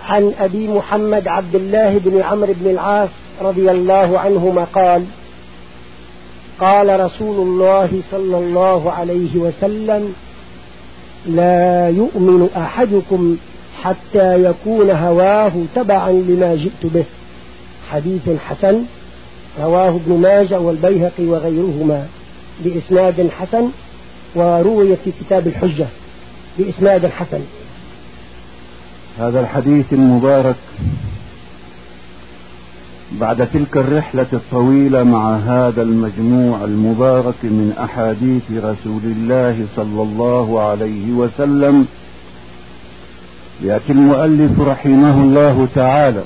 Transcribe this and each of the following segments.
عن أبي محمد عبد الله بن عمرو بن العاص رضي الله عنهما قال: قال رسول الله صلى الله عليه وسلم: لا يؤمن أحدكم حتى يكون هواه تبعا لما جئت به. حديث حسن رواه ابن ماجه والبيهقي وغيرهما بإسناد حسن، وروي في كتاب الحجة بإسناد حسن. هذا الحديث المبارك بعد تلك الرحلة الطويلة مع هذا المجموع المبارك من أحاديث رسول الله صلى الله عليه وسلم، يأتي المؤلف رحمه الله تعالى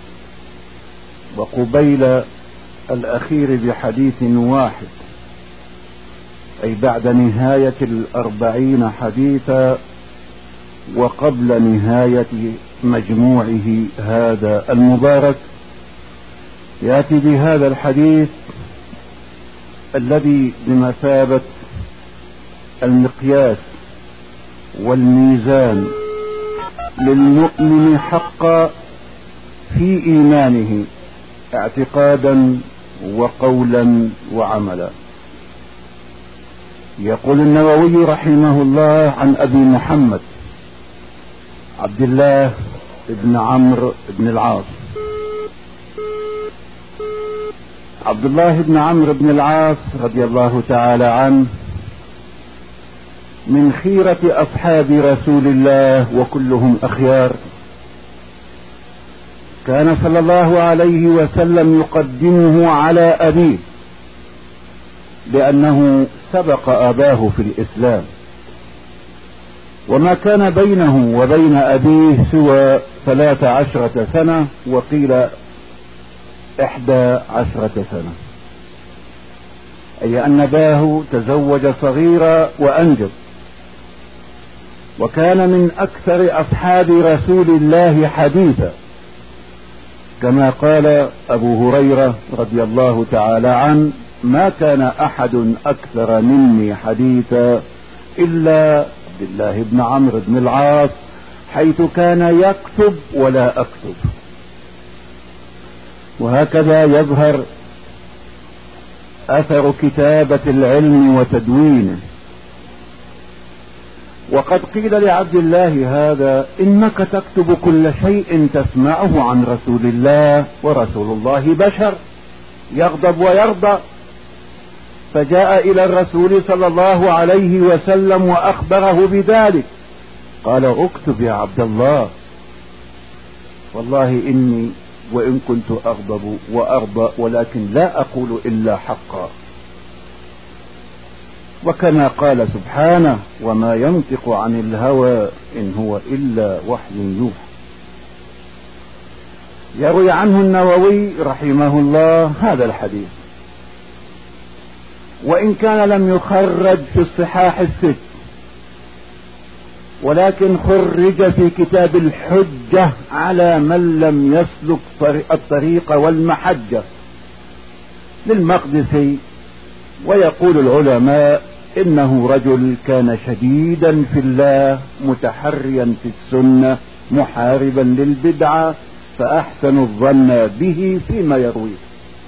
وقبيل الأخير بحديث واحد، أي بعد نهاية 40 حديثا وقبل نهاية مجموعه هذا المبارك، يأتي بهذا الحديث الذي بمثابة المقياس والميزان للمؤمن حقا في إيمانه اعتقادا وقولا وعملا. يقول النووي رحمه الله عن أبي محمد عبد الله بن عمرو بن العاص. عبد الله بن عمرو بن العاص رضي الله تعالى عنه من خيرة أصحاب رسول الله وكلهم أخيار، كان صلى الله عليه وسلم يقدمه على أبيه لأنه سبق أباه في الإسلام، وما كان بينه وبين أبيه سوى 13 سنة، وقيل 11 سنة، أي أن أباه تزوج صغيرا وأنجب، وكان من أكثر أصحاب رسول الله حديثا، كما قال أبو هريرة رضي الله تعالى عنه: ما كان أحد أكثر مني حديثا إلا عبد الله بن عمرو بن العاص، حيث كان يكتب ولا أكتب. وهكذا يظهر أثر كتابة العلم وتدوينه. وقد قيل لعبد الله هذا: إنك تكتب كل شيء تسمعه عن رسول الله، ورسول الله بشر يغضب ويرضى. فجاء إلى الرسول صلى الله عليه وسلم وأخبره بذلك، قال: اكتب يا عبد الله، والله إني وإن كنت أغضب وأرضى ولكن لا أقول إلا حقا. وكما قال سبحانه: وما ينطق عن الهوى إن هو إلا وحي يوحى. يروي عنه النووي رحمه الله هذا الحديث، وإن كان لم يخرج في الصحاح 6، ولكن خرج في كتاب الحجة على من لم يسلك الطريق والمحجة للمقدسي. ويقول العلماء: إنه رجل كان شديدا في الله، متحريا في السنة، محاربا للبدعة، فأحسن الظن به فيما يرويه.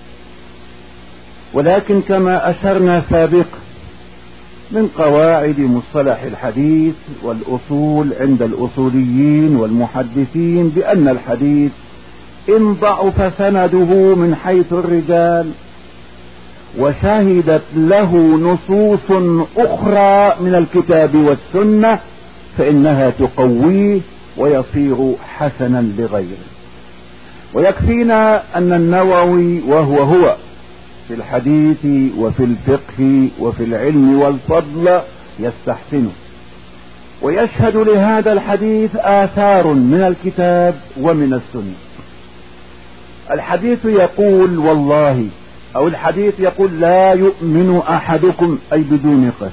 ولكن كما أشرنا سابقا من قواعد مصطلح الحديث والأصول عند الأصوليين والمحدثين بأن الحديث إن ضعف سنده من حيث الرجال وشهدت له نصوص أخرى من الكتاب والسنة فإنها تقويه ويصير حسنا لغيره. ويكفينا أن النووي وهو في الحديث وفي الفقه وفي العلم والفضل يستحسنه، ويشهد لهذا الحديث آثار من الكتاب ومن السنة. الحديث يقول والله، أو الحديث يقول: لا يؤمن أحدكم، أي بدون قسم،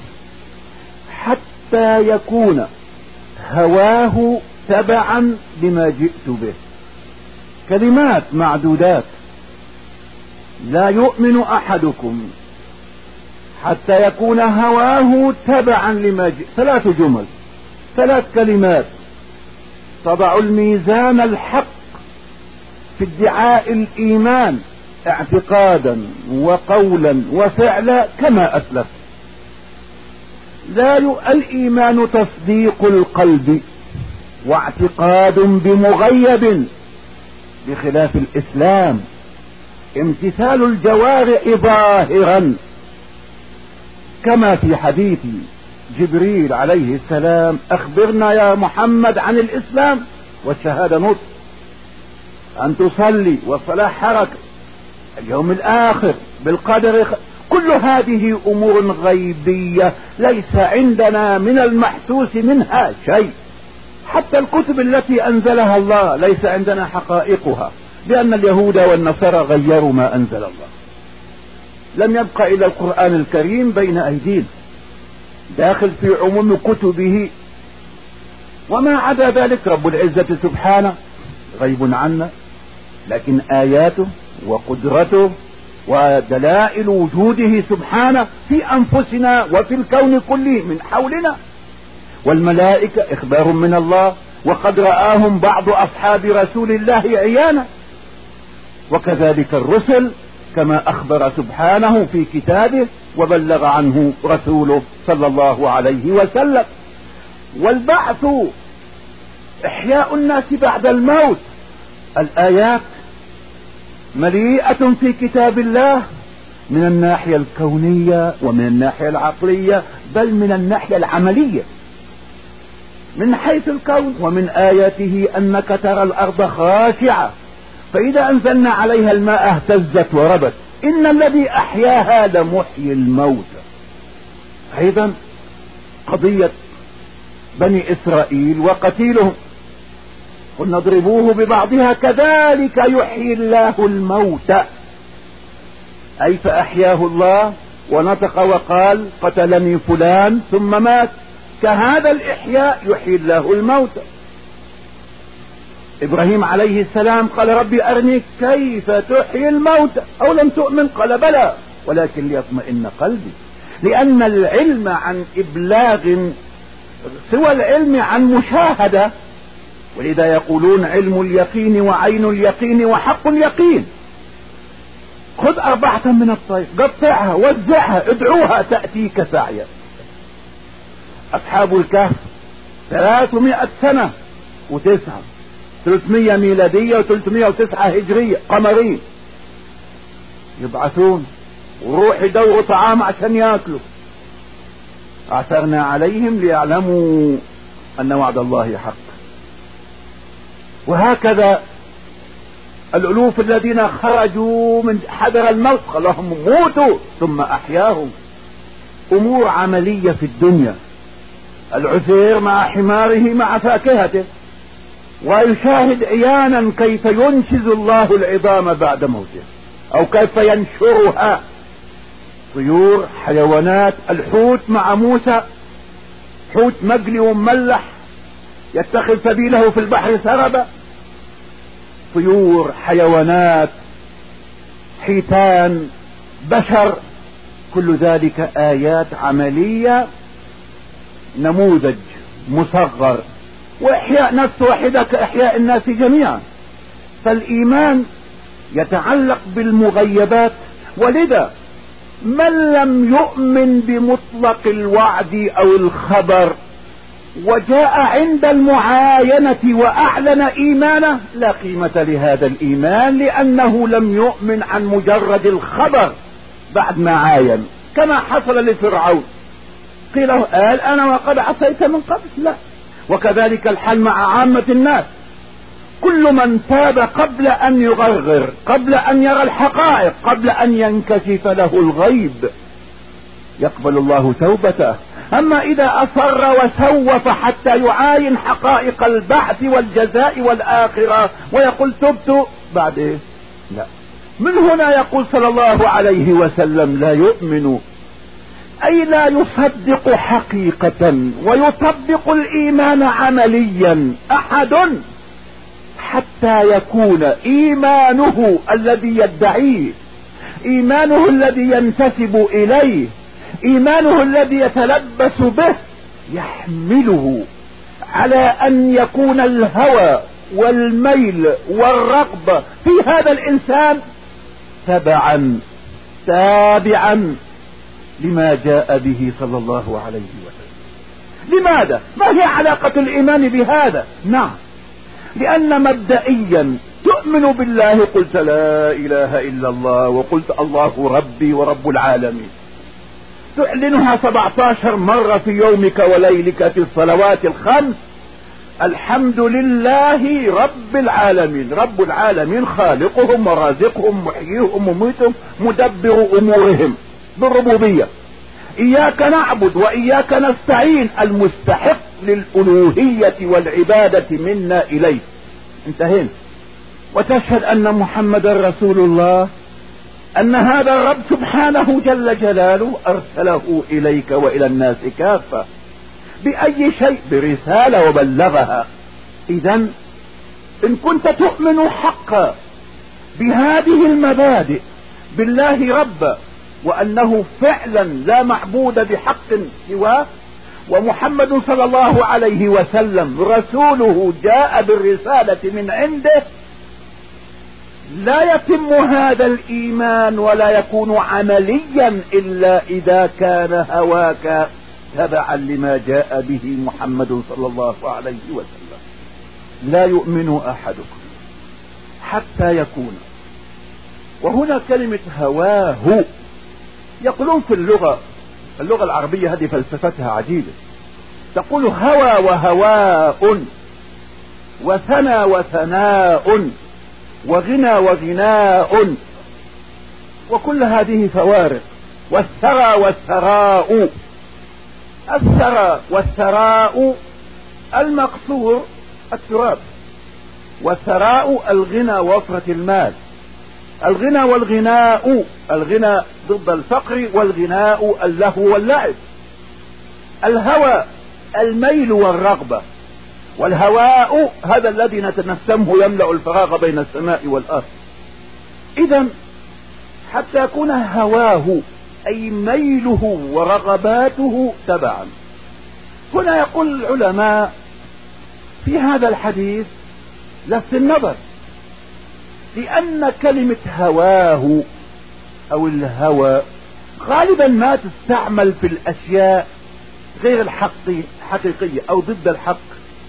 حتى يكون هواه تبعا لما جئت به. كلمات معدودات: لا يؤمن أحدكم حتى يكون هواه تبعا لما جئت. 3 جمل، 3 كلمات تضع الميزان الحق في ادعاء الإيمان اعتقادا وقولا وفعلا كما أسلف. الإيمان تصديق القلب واعتقاد بمغيب، بخلاف الإسلام امتثال الجوارح ظاهرا، كما في حديث جبريل عليه السلام: أخبرنا يا محمد عن الإسلام، والشهادة نطق، أن تصلي والصلاة حركة، اليوم الآخر، بالقدر. كل هذه أمور غيبية ليس عندنا من المحسوس منها شيء. حتى الكتب التي أنزلها الله ليس عندنا حقائقها، لأن اليهود والنصارى غيروا ما أنزل الله. لم يبقى إلا القرآن الكريم بين أيدينا داخل في عموم كتبه، وما عدا ذلك رب العزة سبحانه غيب عنا، لكن آياته وقدرته ودلائل وجوده سبحانه في أنفسنا وفي الكون كله من حولنا. والملائكة إخبار من الله، وقد رآهم بعض أصحاب رسول الله عيانا، وكذلك الرسل كما أخبر سبحانه في كتابه وبلغ عنه رسوله صلى الله عليه وسلم. والبعث إحياء الناس بعد الموت، الآيات مليئة في كتاب الله من الناحية الكونية ومن الناحية العقلية، بل من الناحية العملية. من حيث الكون: ومن آياته أنك ترى الأرض خاشعة فإذا أنزلنا عليها الماء اهتزت وربت إن الذي أحياها لمحيي الموتى. أيضا قضية بني إسرائيل وقتيلهم: قلنا اضربوه ببعضها كذلك يحيي الله الموتى، أي فأحياه الله ونطق وقال قتلني فلان ثم مات، كهذا الإحياء يحيي الله الموتى. إبراهيم عليه السلام قال ربي أرني كيف تحيي الموتى، أو لم تؤمن؟ قال بلى ولكن ليطمئن قلبي. لأن العلم عن إبلاغ سوى العلم عن مشاهدة، ولذا يقولون علم اليقين وعين اليقين وحق اليقين. خذ 4 من الطير، قطعها وزعها ادعوها تأتيك سعيا. أصحاب الكهف 300 سنة و9، 300 ميلادية و309 هجرية قمرية، يبعثون وروح يدوروا طعام عشان ياكلوا. أعثرنا عليهم ليعلموا أن وعد الله حق. وهكذا الألوف الذين خرجوا من حذر الموت قال لهم موتوا ثم أحياهم. أمور عملية في الدنيا، العسير مع حماره مع فاكهته، ويشاهد عيانا كيف ينشز الله العظام بعد موته أو كيف ينشرها. طيور، حيوانات، الحوت مع موسى، حوت مقلي ومملح يتخذ سبيله في البحر سربا. طيور، حيوانات، حيتان، بشر، كل ذلك آيات عملية، نموذج مصغر، وإحياء نفس واحدة كإحياء الناس جميعا. فالإيمان يتعلق بالمغيبات، ولذا من لم يؤمن بمطلق الوعد أو الخبر وجاء عند المعاينة وأعلن إيمانه لا قيمة لهذا الإيمان، لأنه لم يؤمن عن مجرد الخبر بعد ما عاين، كما حصل لفرعون. قيل قال أنا وقد عصيت من قبل، لا. وكذلك الحال مع عامة الناس، كل من تاب قبل أن يغرغر، قبل أن يرى الحقائق، قبل أن ينكشف له الغيب، يقبل الله توبته. أما إذا أصر وسوف حتى يعاين حقائق البعث والجزاء والآخرة ويقول تبت بعد إيه؟ لا. من هنا يقول صلى الله عليه وسلم لا يؤمن، أي لا يصدق حقيقة ويطبق الإيمان عمليا أحد حتى يكون إيمانه الذي يدعيه، إيمانه الذي ينتسب إليه، إيمانه الذي يتلبس به يحمله على أن يكون الهوى والميل والرغبة في هذا الإنسان تابعا لما جاء به صلى الله عليه وسلم. لماذا؟ ما هي علاقة الإيمان بهذا؟ نعم، لأن مبدئيا تؤمن بالله، قلت لا إله إلا الله وقلت الله ربي ورب العالمين، تعلنها 17 مرة في يومك وليلك في الصلوات الخمس، الحمد لله رب العالمين، رب العالمين خالقهم ورازقهم محييهم وميتهم مدبر أمورهم بالربوبية. إياك نعبد وإياك نستعين، المستحق للألوهية والعبادة منا إليه. انتهينا. وتشهد أن محمد رسول الله، أن هذا الرب سبحانه جل جلاله أرسله إليك وإلى الناس كافة. بأي شيء؟ برسالة وبلغها. إذن إن كنت تؤمن حقا بهذه المبادئ، بالله ربا، وأنه فعلا لا معبود بحق سواه، ومحمد صلى الله عليه وسلم رسوله جاء بالرسالة من عنده، لا يتم هذا الإيمان ولا يكون عمليا إلا إذا كان هواك تبعا لما جاء به محمد صلى الله عليه وسلم. لا يؤمن أحدكم حتى يكون، وهنا كلمة هواه، يقولون في اللغة العربية هذه فلسفتها عجيبة، تقول هوى وهواء، وثنى وثناء، وغنى وغناء، وكل هذه فوارق. والثرى والثراء، الثرى والثراء المقصور التراب، والثراء الغنى ووفرة المال. الغنى والغناء، الغنى ضد الفقر، والغناء اللهو واللعب. الهوى الميل والرغبة، والهواء هذا الذي نتنسمه يملأ الفراغ بين السماء والأرض. إذن حتى يكون هواه أي ميله ورغباته تبعا. هنا يقول العلماء في هذا الحديث لفت النظر، لأن كلمة هواه أو الهوى غالبا ما تستعمل في الأشياء غير الحقيقية أو ضد الحق.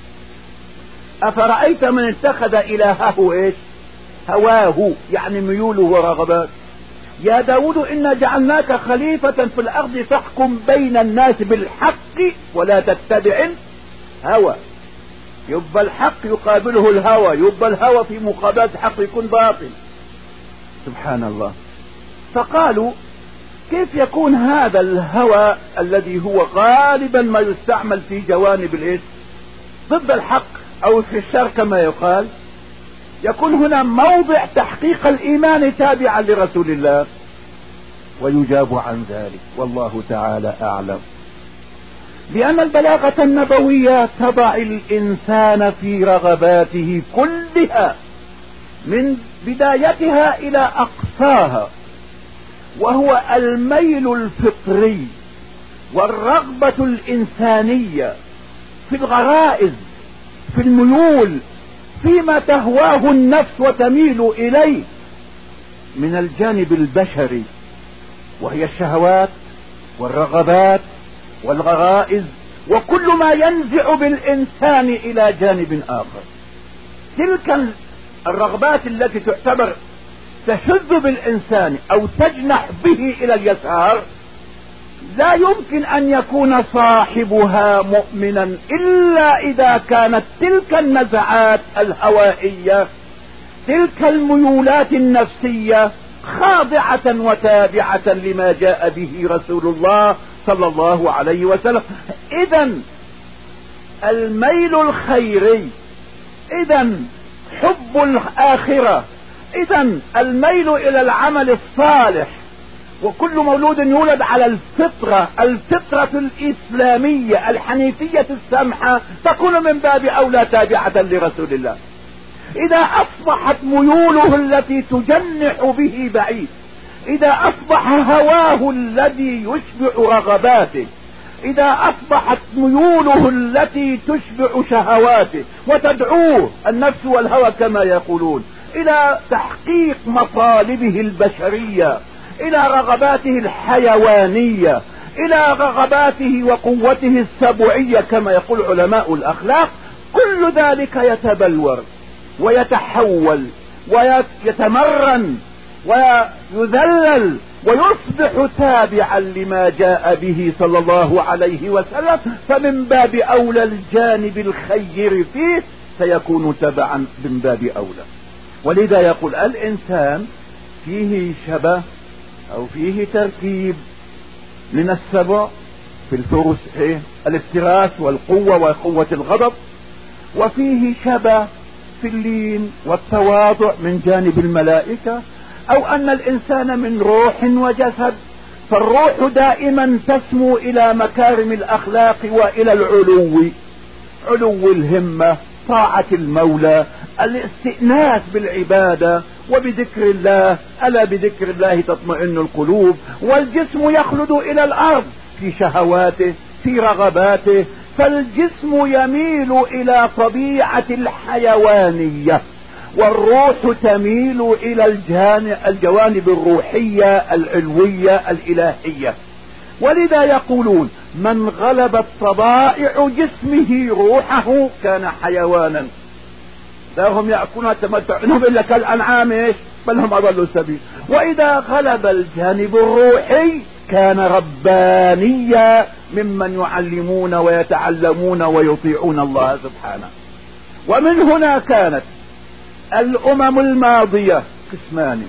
أفرأيت من اتخذ إلهه إيش؟ هواه، يعني ميوله ورغبات. يا داود إنا جعلناك خليفة في الأرض فاحكم بين الناس بالحق ولا تتبع الهوى. يبقى الحق يقابله الهوى، يبقى الهوى في مقابلة الحق يكون باطل. سبحان الله. فقالوا كيف يكون هذا الهوى الذي هو غالبا ما يستعمل في جوانب الإيش؟ ضد الحق أو في الشر كما يقال، يكون هنا موضع تحقيق الإيمان تابعا لرسول الله؟ ويجاب عن ذلك والله تعالى أعلم، لأن البلاغة النبوية تضع الإنسان في رغباته كلها من بدايتها إلى أقصاها، وهو الميل الفطري والرغبة الإنسانية في الغرائز، في الميول، فيما تهواه النفس وتميل إليه من الجانب البشري، وهي الشهوات والرغبات والغرائز وكل ما ينزع بالإنسان إلى جانب آخر. تلك الرغبات التي تعتبر تشذ بالإنسان أو تجنح به إلى اليسار لا يمكن أن يكون صاحبها مؤمنا إلا إذا كانت تلك النزعات الهوائية، تلك الميولات النفسية خاضعة وتابعة لما جاء به رسول الله صلى الله عليه وسلم. إذن الميل الخيري، إذن حب الآخرة، إذن الميل إلى العمل الصالح. وكل مولود يولد على الفطرة الإسلامية الحنيفية السمحة تكون من باب أولى تابعة لرسول الله. إذا أصبحت ميوله التي تجنح به بعيد، إذا أصبح هواه الذي يشبع رغباته إذا أصبحت ميوله التي تشبع شهواته وتدعوه النفس والهوى كما يقولون إلى تحقيق مطالبه البشرية، إلى رغباته الحيوانية، إلى رغباته وقوته السبوعية كما يقول علماء الأخلاق، كل ذلك يتبلور ويتحول ويتمرن ويذلل ويصبح تابعا لما جاء به صلى الله عليه وسلم. فمن باب أولى الجانب الخير فيه سيكون تبعا من باب أولى. ولذا يقول الإنسان فيه شبه أو فيه تركيب من السبع في الفرس الافتراس والقوة وقوة الغضب، وفيه شبه في اللين والتواضع من جانب الملائكة، أو أن الإنسان من روح وجسد، فالروح دائما تسمو إلى مكارم الأخلاق وإلى علو الهمة، طاعة المولى، الاستئناس بالعبادة وبذكر الله، ألا بذكر الله تطمئن القلوب. والجسم يخلد إلى الأرض في شهواته في رغباته، فالجسم يميل إلى طبيعة الحيوانية، والروح تميل إلى الجوانب الروحية العلوية الإلهية. ولذا يقولون من غلبت طبائع جسمه روحه كان حيوانا. لا هم يأكلون التمتع إنهم إلا كالأنعام بل هم أضلوا السبيل. وإذا غلب الجانب الروحي كان ربانيا ممن يعلمون ويتعلمون ويطيعون الله سبحانه. ومن هنا كانت الأمم الماضية قسمان: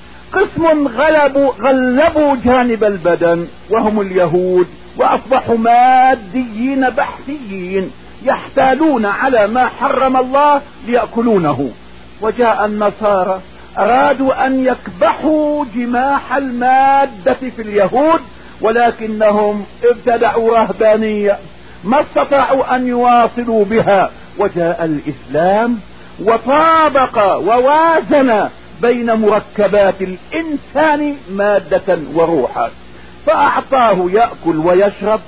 قسم غلبوا جانب البدن وهم اليهود، وأصبحوا ماديين بحثيين يحتالون على ما حرم الله ليأكلونه. وجاء النصارى أرادوا أن يكبحوا جماح المادة في اليهود، ولكنهم ابتدعوا رهبانية ما استطاعوا أن يواصلوا بها. وجاء الإسلام وطابق ووازن بين مركبات الإنسان مادة وروحا، فأعطاه يأكل ويشرب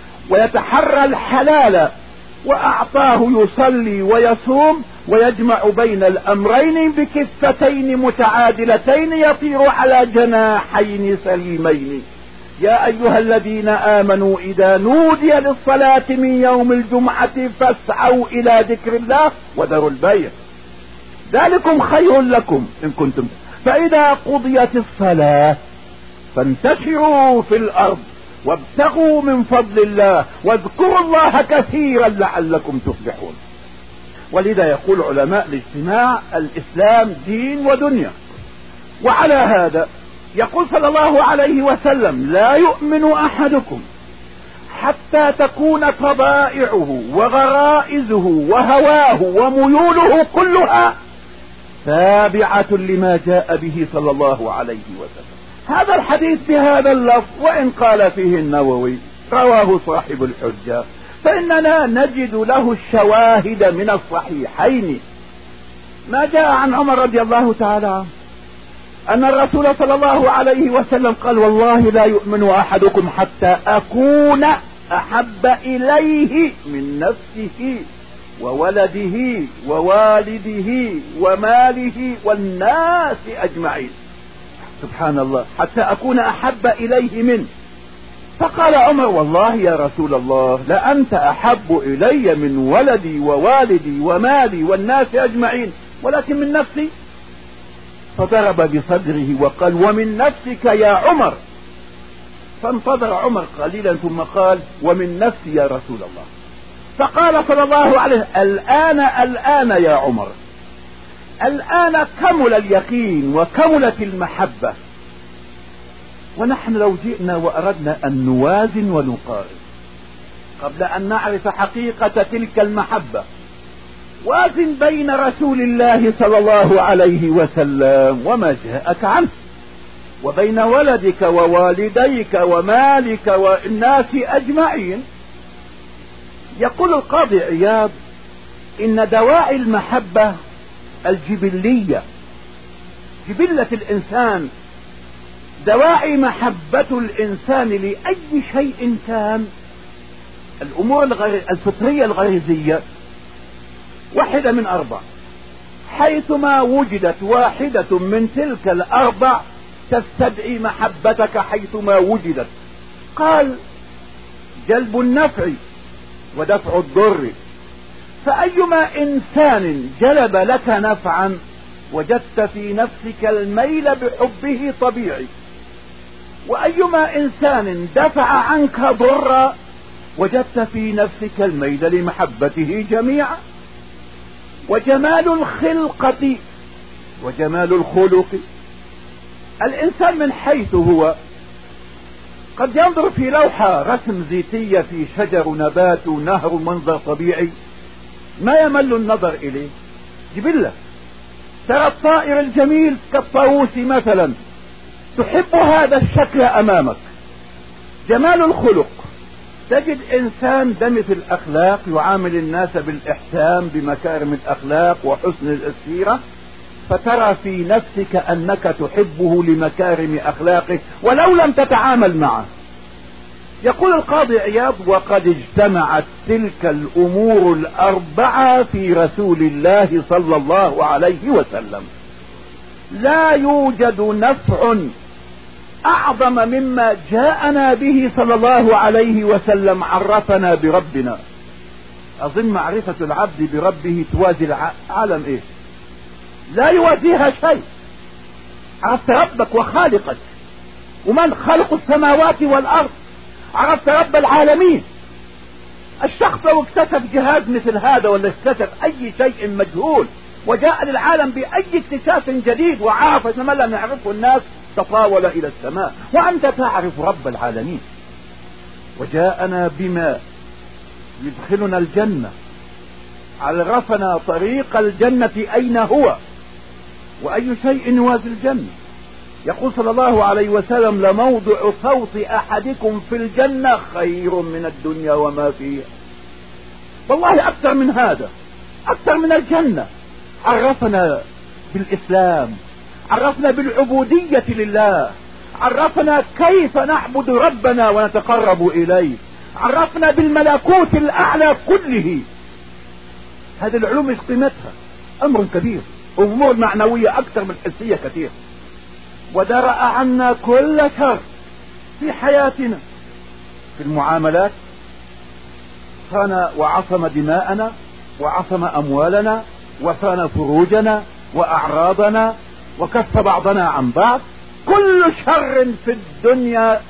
ويتحرى الحلال، وأعطاه يصلي ويصوم ويجمع بين الأمرين بكفتين متعادلتين يطير على جناحين سليمين. يا أيها الذين آمنوا إذا نودي للصلاة من يوم الجمعة فاسعوا إلى ذكر الله وذروا البيع ذلكم خير لكم إن كنتم. فإذا قضيت الصلاة فانتشروا في الأرض وابتغوا من فضل الله واذكروا الله كثيرا لعلكم تفلحون. ولذا يقول علماء الاجتماع الإسلام دين ودنيا. وعلى هذا يقول صلى الله عليه وسلم: لا يؤمن أحدكم حتى تكون طبائعه وغرائزه وهواه وميوله كلها تابعة لما جاء به صلى الله عليه وسلم. هذا الحديث بهذا اللفظ، وإن قال فيه النووي رواه صاحب الحجة، فإننا نجد له الشواهد من الصحيحين. ما جاء عن عمر رضي الله تعالى عنه أن الرسول صلى الله عليه وسلم قال: والله لا يؤمن أحدكم حتى أكون أحب إليه من نفسه وولده ووالده وماله والناس أجمعين. سبحان الله، حتى أكون أحب إليه منه. فقال عمر: والله يا رسول الله لأنت أحب إلي من ولدي ووالدي ومالي والناس أجمعين، ولكن من نفسي. فضرب بصدره وقال: ومن نفسك يا عمر. فانتظر عمر قليلا ثم قال: ومن نفسي يا رسول الله. فقال صلى الله عليه وسلم: الآن يا عمر، الآن كمل اليقين وكملت المحبة. ونحن لو جئنا وأردنا أن نوازن ونقارن قبل أن نعرف حقيقة تلك المحبة، وازن بين رسول الله صلى الله عليه وسلم وما جاءك عنه، وبين ولدك ووالديك ومالك والناس أجمعين. يقول القاضي عياض: إن دواعي المحبة الجبلية، جبلة الإنسان، دواعي محبة الإنسان لأي شيء كان الأمور الفطرية الغريزية واحدة من 4، حيثما وجدت واحدة من تلك ال4 تستدعي محبتك حيثما وجدت. قال: جلب النفع ودفع الضر، فأيما إنسان جلب لك نفعا وجدت في نفسك الميل بحبه طبيعي، وأيما إنسان دفع عنك ضرا وجدت في نفسك الميل لمحبته جميعا. وجمال الخلقة وجمال الخلق، الإنسان من حيث هو قد ينظر في لوحة رسم زيتية في شجر ونبات ونهر ومنظر طبيعي ما يمل النظر إليه، جبلة. ترى الطائر الجميل كالطاووس مثلا، تحب هذا الشكل أمامك. جمال الخلق، تجد إنسان دمث الأخلاق يعامل الناس بالإحسان بمكارم الأخلاق وحسن السيرة، فترى في نفسك أنك تحبه لمكارم أخلاقه ولو لم تتعامل معه. يقول القاضي عياض: وقد اجتمعت تلك الأمور ال4 في رسول الله صلى الله عليه وسلم. لا يوجد نفع أعظم مما جاءنا به صلى الله عليه وسلم. عرفنا بربنا. أظن معرفة العبد بربه توازي العالم إيه؟ لا يوازيها شيء. عرفت ربك وخالقك، ومن خلق السماوات والأرض، عرفت رب العالمين. الشخص لو اكتسب جهاز مثل هذا ولا اكتسب أي شيء مجهول وجاء للعالم بأي اكتشاف جديد وعرف ما لم يعرفه الناس تطاول إلى السماء. وأنت تعرف رب العالمين. وجاءنا بما يدخلنا الجنة، عرفنا طريق الجنة أين هو وأي شيء يوازي الجنة. يقول صلى الله عليه وسلم: لموضع صوت أحدكم في الجنة خير من الدنيا وما فيها. والله أكثر من هذا، أكثر من الجنة. عرفنا بالإسلام، عرفنا بالعبودية لله، عرفنا كيف نعبد ربنا ونتقرب إليه، عرفنا بالملكوت الأعلى كله. هذه العلوم ايش قيمتها؟ أمر كبير. أمور معنوية أكثر من الحسية كثير. ودرأ عنا كل شر في حياتنا، في المعاملات. صان وعصم دماءنا وعصم أموالنا وصان فروجنا وأعراضنا وكف بعضنا عن بعض. كل شر في الدنيا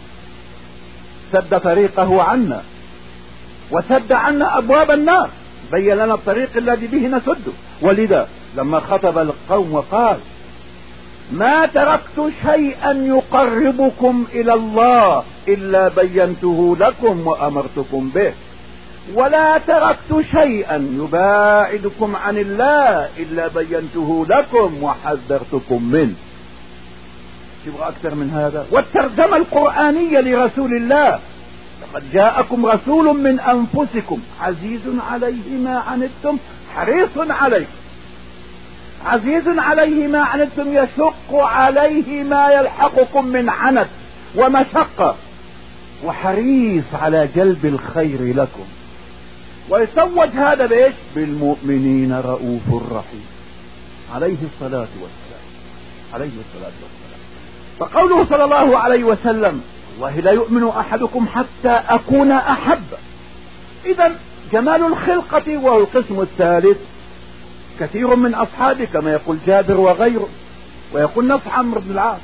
سد طريقه عنا وسد عنا أبواب النار، بين لنا الطريق الذي به نسده. ولذا لما خطب القوم وقال: ما تركت شيئا يقربكم إلى الله إلا بينته لكم وأمرتكم به، ولا تركت شيئا يباعدكم عن الله إلا بينته لكم وحذرتكم منه. تبغى أكثر من هذا؟ والترجمة القرآنية لرسول الله: لقد جاءكم رسول من أنفسكم عزيز عليه ما عنتم حريص عليكم. عزيز عليه ما عنتم، يشق عليه ما يلحقكم من عنت ومشقة، وحريص على جلب الخير لكم. ويتوج هذا بإيش؟ بالمؤمنين رؤوف رحيم، عليه الصلاة والسلام، عليه الصلاة والسلام. فقوله صلى الله عليه وسلم: والله لا يؤمن أحدكم حتى أكون أحب. إذن جمال الخلقة وهو القسم الثالث. كثير من أصحابه كما يقول جابر وغيره، ويقول نفس عمرو بن العاص،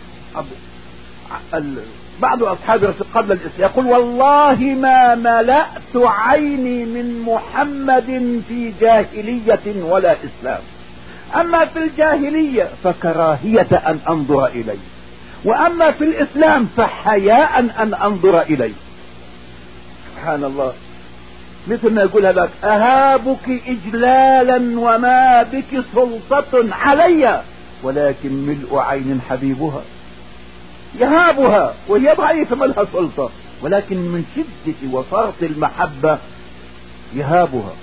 بعض أصحاب الرسول قبل الإسلام، يقول: والله ما ملأت عيني من محمد في جاهلية ولا إسلام. أما في الجاهلية فكراهية أن أنظر إليه، وأما في الإسلام فحياء أن أنظر إليه. سبحان الله. مثل ما يقول هذاك: أهابك إجلالا وما بك سلطة علي، ولكن ملء عين حبيبها. يهابها وهي ضعيفة ما لها سلطة، ولكن من شدة وفرط المحبة يهابها.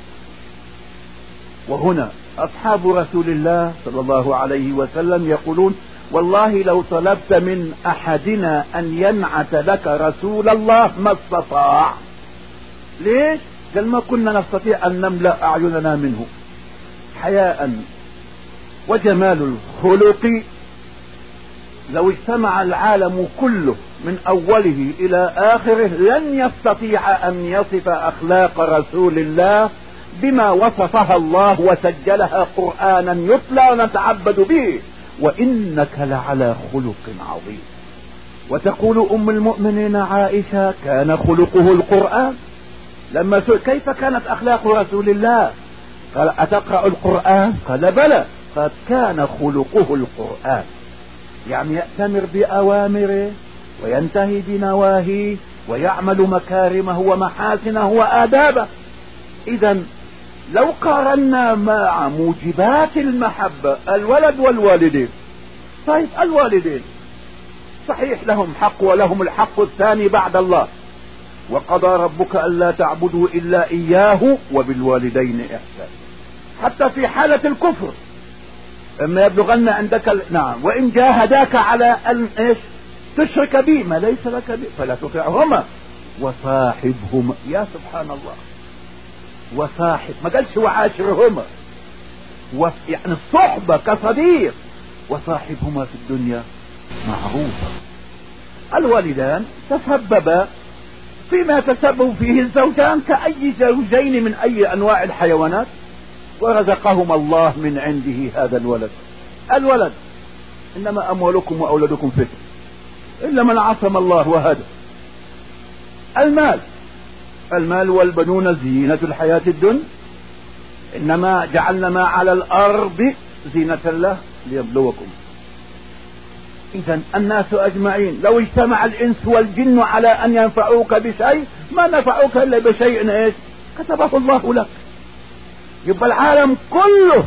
وهنا أصحاب رسول الله صلى الله عليه وسلم يقولون: والله لو طلبت من أحدنا أن ينعت لك رسول الله ما استطاع. ليش؟ قال ما كنا نستطيع أن نملأ أعيننا منه حياء وجمال الخلق. لو اجتمع العالم كله من أوله إلى آخره لن يستطيع أن يصف أخلاق رسول الله بما وصفها الله وسجلها قرآنا يتلى ونتعبد به، وإنك لعلى خلق عظيم. وتقول أم المؤمنين عائشة كان خلقه القرآن. لما سئل كيف كانت أخلاق رسول الله قال أتقرأ القرآن؟ قال بلى. قد كان خلقه القرآن، يعني يأتمر بأوامره وينتهي بنواهيه ويعمل مكارمه ومحاسنه وآدابه. إذا لو قارنا مع موجبات المحبة الولد والوالدين، طيب الوالدين صحيح لهم حق ولهم الحق الثاني بعد الله، وقضى ربك ألا تعبدوا إلا إياه وبالوالدين إحسانا. حتى في حالة الكفر اما يبلغن عندك نعم وإن جاهداك على أن إيش تشرك بي ما ليس لك به فلا تطعهما وصاحبهما. يا سبحان الله، وصاحب ما قالش وعاشرهما، يعني الصحبة كصديق. وصاحبهما في الدنيا معروفة. الوالدان تسببا فيما تسبب فيه الزوجان كأي زوجين من أي أنواع الحيوانات، ورزقهما الله من عنده هذا الولد. الولد إنما أموالكم وأولادكم فتنة إلا من عصم الله وهدى. المال والبنون زينة الحياة الدنيا، إنما جعلنا ما على الأرض زينة الله ليبلوكم. إذا الناس أجمعين لو اجتمع الإنس والجن على أن ينفعوك بشيء ما نفعوك إلا بشيء إيش كتبه الله لك. يبقى العالم كله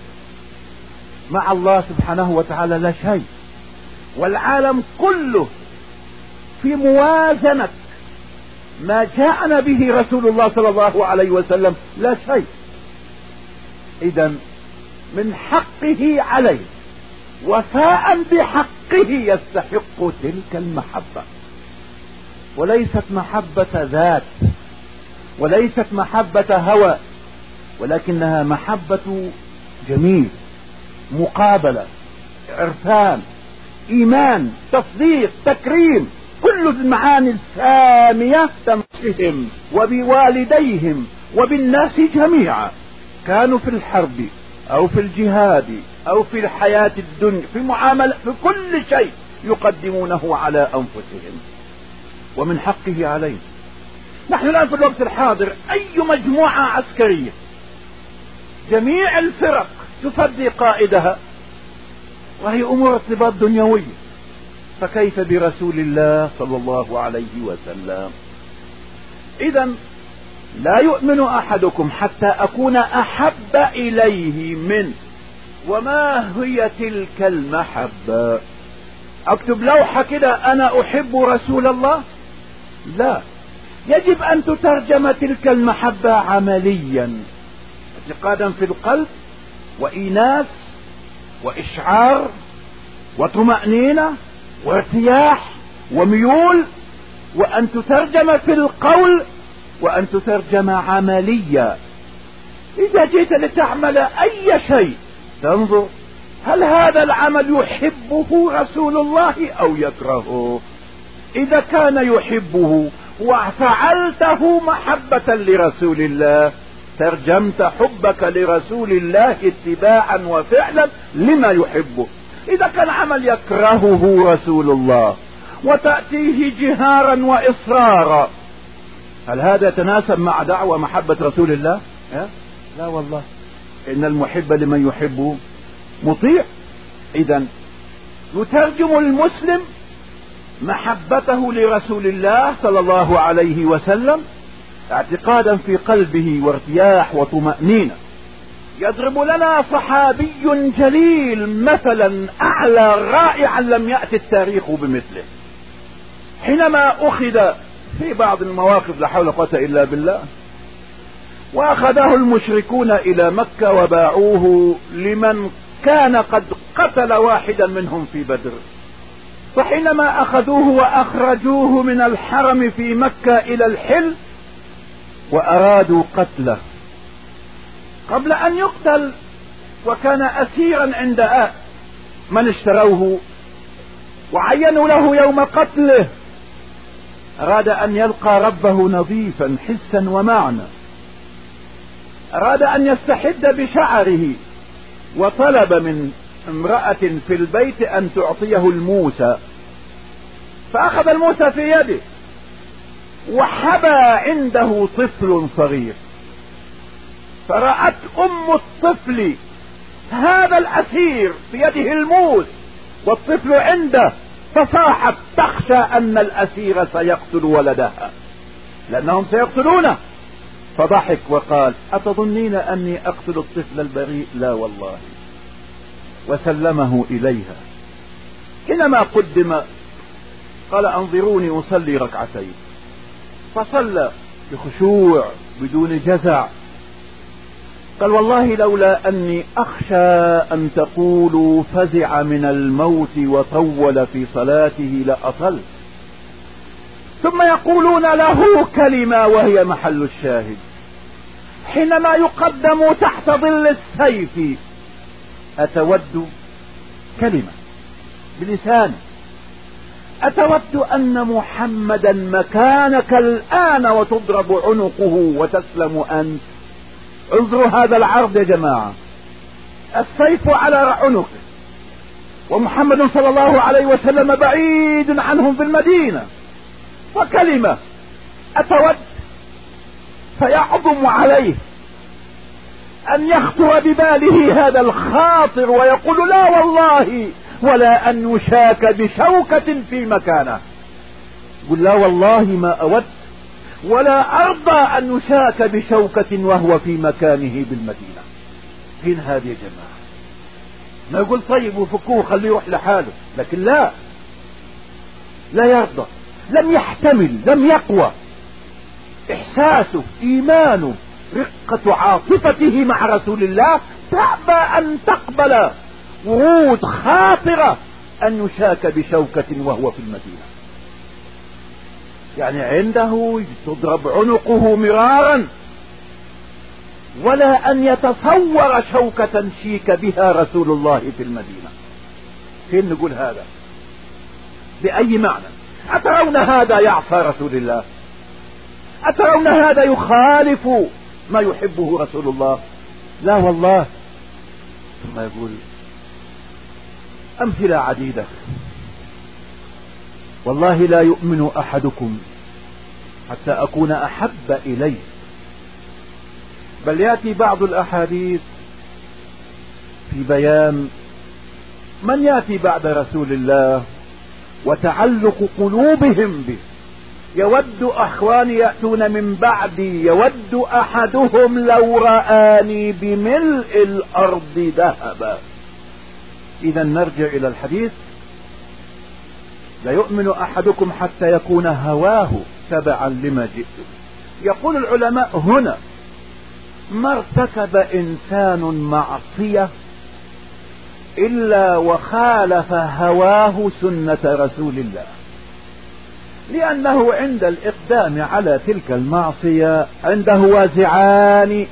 مع الله سبحانه وتعالى لا شيء، والعالم كله في موازنة ما جاءنا به رسول الله صلى الله عليه وسلم لا شيء. إذا من حقه عليه وفاء بحقه يستحق تلك المحبة، وليست محبة ذات وليست محبة هوى، ولكنها محبة جميل، مقابلة، عرفان، إيمان، تصديق، تكريم، كل المعاني السامية تمسهم وبوالديهم وبالناس جميعا. كانوا في الحرب أو في الجهاد أو في الحياة الدنيا في معاملة في كل شيء يقدمونه على أنفسهم، ومن حقه عليه. نحن الآن في الوقت الحاضر أي مجموعة عسكرية جميع الفرق تفدي قائدها وهي أمور ارتباط دنيوية، فكيف برسول الله صلى الله عليه وسلم؟ إذا لا يؤمن أحدكم حتى أكون أحب إليه منه. وما هي تلك المحبة؟ أكتب لوحة كده أنا أحب رسول الله؟ لا، يجب أن تترجم تلك المحبة عمليا، اعتقادا في القلب وإيناس وإشعار وطمأنينة وارتياح وميول، وأن تترجم في القول وأن تترجم عمليا. إذا جئت لتعمل أي شيء تنظر هل هذا العمل يحبه رسول الله أو يكرهه. إذا كان يحبه وفعلته محبة لرسول الله ترجمت حبك لرسول الله اتباعا وفعلا لما يحبه. إذا كان عمل يكرهه رسول الله وتأتيه جهارا وإصرارا هل هذا يتناسب مع دعوة محبة رسول الله؟ لا والله، إن المحب لمن يحبه مطيع. إذا يترجم المسلم محبته لرسول الله صلى الله عليه وسلم اعتقادا في قلبه وارتياح وطمأنينة. يضرب لنا صحابي جليل مثلا أعلى رائعا لم يأتي التاريخ بمثله. حينما أخذ في بعض المواقف لا حول ولا قوة إلا بالله وأخذه المشركون إلى مكة وباعوه لمن كان قد قتل واحدا منهم في بدر، فحينما أخذوه وأخرجوه من الحرم في مكة إلى الحل وأرادوا قتله قبل أن يقتل، وكان أسيرا عند من اشتروه وعينوا له يوم قتله. أراد أن يلقى ربه نظيفا حسا ومعنى، أراد أن يستحد بشعره، وطلب من امرأة في البيت أن تعطيه الموسى، فأخذ الموسى في يده، وحبى عنده طفل صغير، فرأت أم الطفل هذا الأسير بيده الموس والطفل عنده، فصاحت تخشى أن الأسير سيقتل ولدها لأنهم سيقتلونه، فضحك وقال: أتظنين أني أقتل الطفل البريء؟ لا والله. وسلمه إليها. حينما قدم قال: أنظروني أصلي ركعتين، فصلى بخشوع بدون جزع. قال: والله لولا أني أخشى أن تقولوا فزع من الموت وطول في صلاته لأصلت. ثم يقولون له كلمة وهي محل الشاهد، حينما يقدم تحت ظل السيف: أتود، كلمة بلسان، أتود أن محمدا مكانك الآن وتضرب عنقه وتسلم أنت؟ انظروا هذا العرض يا جماعة، السيف على عنقه، ومحمد صلى الله عليه وسلم بعيد عنهم في المدينة، وكلمة: أتود، فيعظم عليه أن يخطر بباله هذا الخاطر ويقول: لا والله، ولا أن يشاك بشوكة في مكانه. يقول: لا والله ما أود ولا أرضى أن يشاك بشوكة وهو في مكانه بالمدينة. فين هذه يا جماعة؟ ما يقول طيب وفكوه خليه يروح لحاله، لكن لا يرضى، لم يحتمل، لم يقوى إحساسه، إيمانه، رقة عاطفته مع رسول الله، تأبى أن تقبل ورود خاطرة أن يشاك بشوكة وهو في المدينة. يعني عنده تضرب عنقه مرارا، ولا أن يتصور شوكة شيك بها رسول الله في المدينة. فين نقول هذا؟ بأي معنى؟ أترون هذا يعصى رسول الله؟ أترون هذا يخالف ما يحبه رسول الله؟ لا والله. ثم يقول أمثلة عديدة: والله لا يؤمن أحدكم حتى أكون أحب إليه. بل يأتي بعض الأحاديث في بيان من يأتي بعد رسول الله وتعلق قلوبهم به. يود أخواني يأتون من بعدي، يود أحدهم لو رآني بملء الأرض ذهبا. إذا نرجع إلى الحديث: لا يؤمن أحدكم حتى يكون هواه تبعا لما جئت. يقول العلماء هنا: ما ارتكب إنسان معصية إلا وخالف هواه سنة رسول الله، لأنه عند الإقدام على تلك المعصية عنده وازعان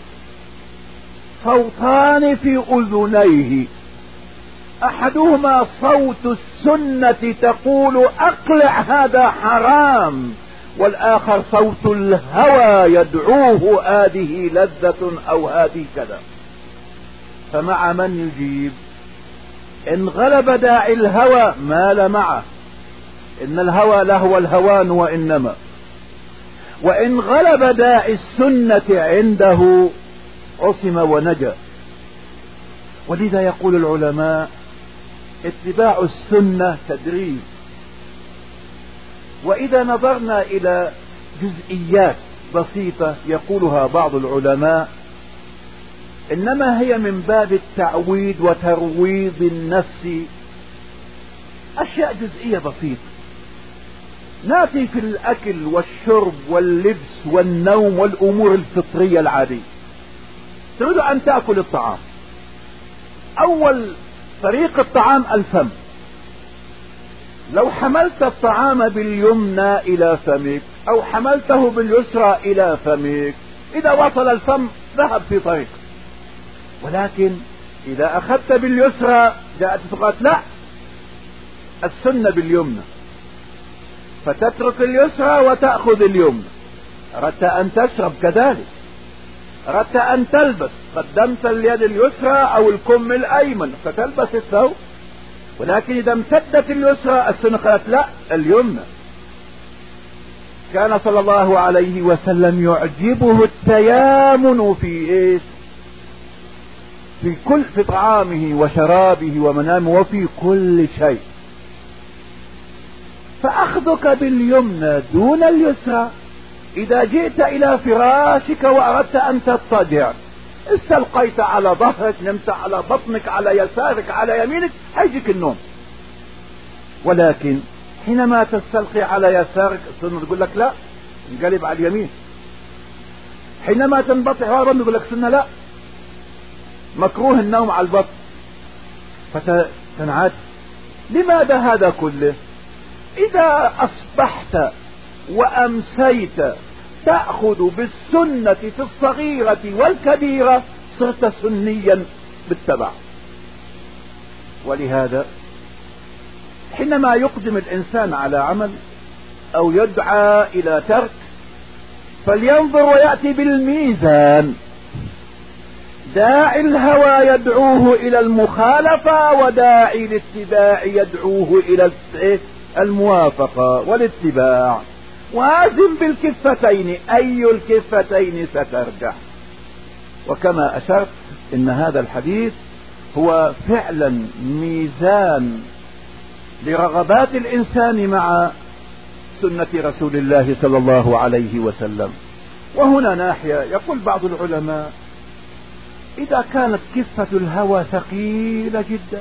صوتان في أذنيه، أحدهما صوت السنة تقول أقلع هذا حرام، والآخر صوت الهوى يدعوه هذه لذة أو هذه كذا. فمع من يجيب؟ إن غلب داعي الهوى مال معه، إن الهوى لهو الهوان وإنما. وإن غلب داعي السنة عنده عصم ونجا. ولذا يقول العلماء: اتباع السنة تدريب. وإذا نظرنا إلى جزئيات بسيطة يقولها بعض العلماء، إنما هي من باب التعويد وترويض النفس، أشياء جزئية بسيطة. نأتي في الأكل والشرب واللبس والنوم والأمور الفطرية العادية. تريد أن تأكل الطعام، أول طريق الطعام الفم. لو حملت الطعام باليمنى إلى فمك أو حملته باليسرى إلى فمك إذا وصل الفم ذهب في طريق. ولكن إذا أخذت باليسرى جاءت فقط لا، السنة باليمنى، فتترك اليسرى وتأخذ اليمنى. أردت أن تشرب كذلك، أردت أن تلبس قدمت اليد اليسرى أو الكم الأيمن فتلبس الثوب. ولكن إذا امتدت اليسرى السنة قالت لا، اليمنى. كان صلى الله عليه وسلم يعجبه التيامن في في طعامه وشرابه ومنامه وفي كل شيء. فأخذك باليمنى دون اليسرى إذا جئت إلى فراشك وأردت أن تضطجع، استلقيت على ظهرك، نمت على بطنك، على يسارك، على يمينك، هيجيك النوم. ولكن حينما تستلقي على يسارك السنة تقول لك لا، انقلب على اليمين. حينما تنبطح ورا يقول لك سنة لا، مكروه النوم على البطن، فتنعاد. لماذا هذا كله؟ إذا أصبحت وأمسيت تأخذ بالسنة في الصغيرة والكبيرة صرت سنيا بالتبع. ولهذا حينما يقدم الإنسان على عمل أو يدعى إلى ترك فلينظر ويأتي بالميزان. داعي الهوى يدعوه إلى المخالفة، وداعي الاتباع يدعوه إلى الموافقة والاتباع. وازن بالكفتين، أي الكفتين سترجح. وكما أشرت إن هذا الحديث هو فعلا ميزان لرغبات الإنسان مع سنة رسول الله صلى الله عليه وسلم. وهنا ناحية يقول بعض العلماء إذا كانت كفة الهوى ثقيلة جدا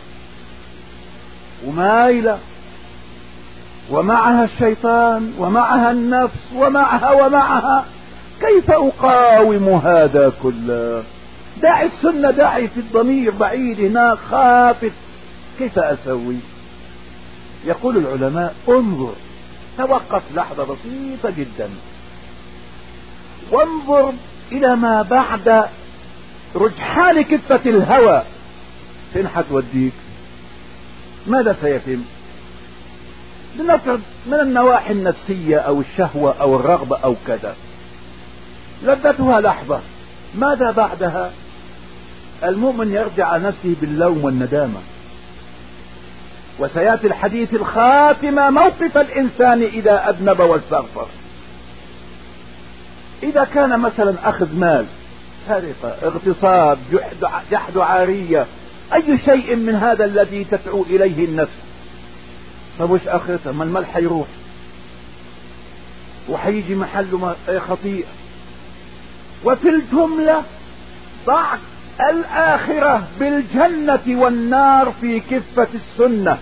ومائلة ومعها الشيطان ومعها النفس ومعها كيف أقاوم هذا كله؟ داعي السنة، داعي في الضمير بعيد هناك خافت، كيف أسوي؟ يقول العلماء انظر، توقف لحظة بسيطة جدا وانظر إلى ما بعد رجحان كفة الهوى، فين حتوديك؟ ماذا سيتم؟ لنفرض من النواحي النفسية أو الشهوة أو الرغبة أو كذا، لذتها لحظة، ماذا بعدها؟ المؤمن يرجع على نفسه باللوم والندامة. وسيأتي الحديث الخاتمة موقف الإنسان إذا أذنب واستغفر. إذا كان مثلا أخذ مال، سرقة، اغتصاب، جحد عارية، أي شيء من هذا الذي تدعو إليه النفس، طب وش آخرته؟ ما المال حيروح وحيجي محله خطيئة. وفي الجملة ضع الآخرة بالجنة والنار في كفة السنة،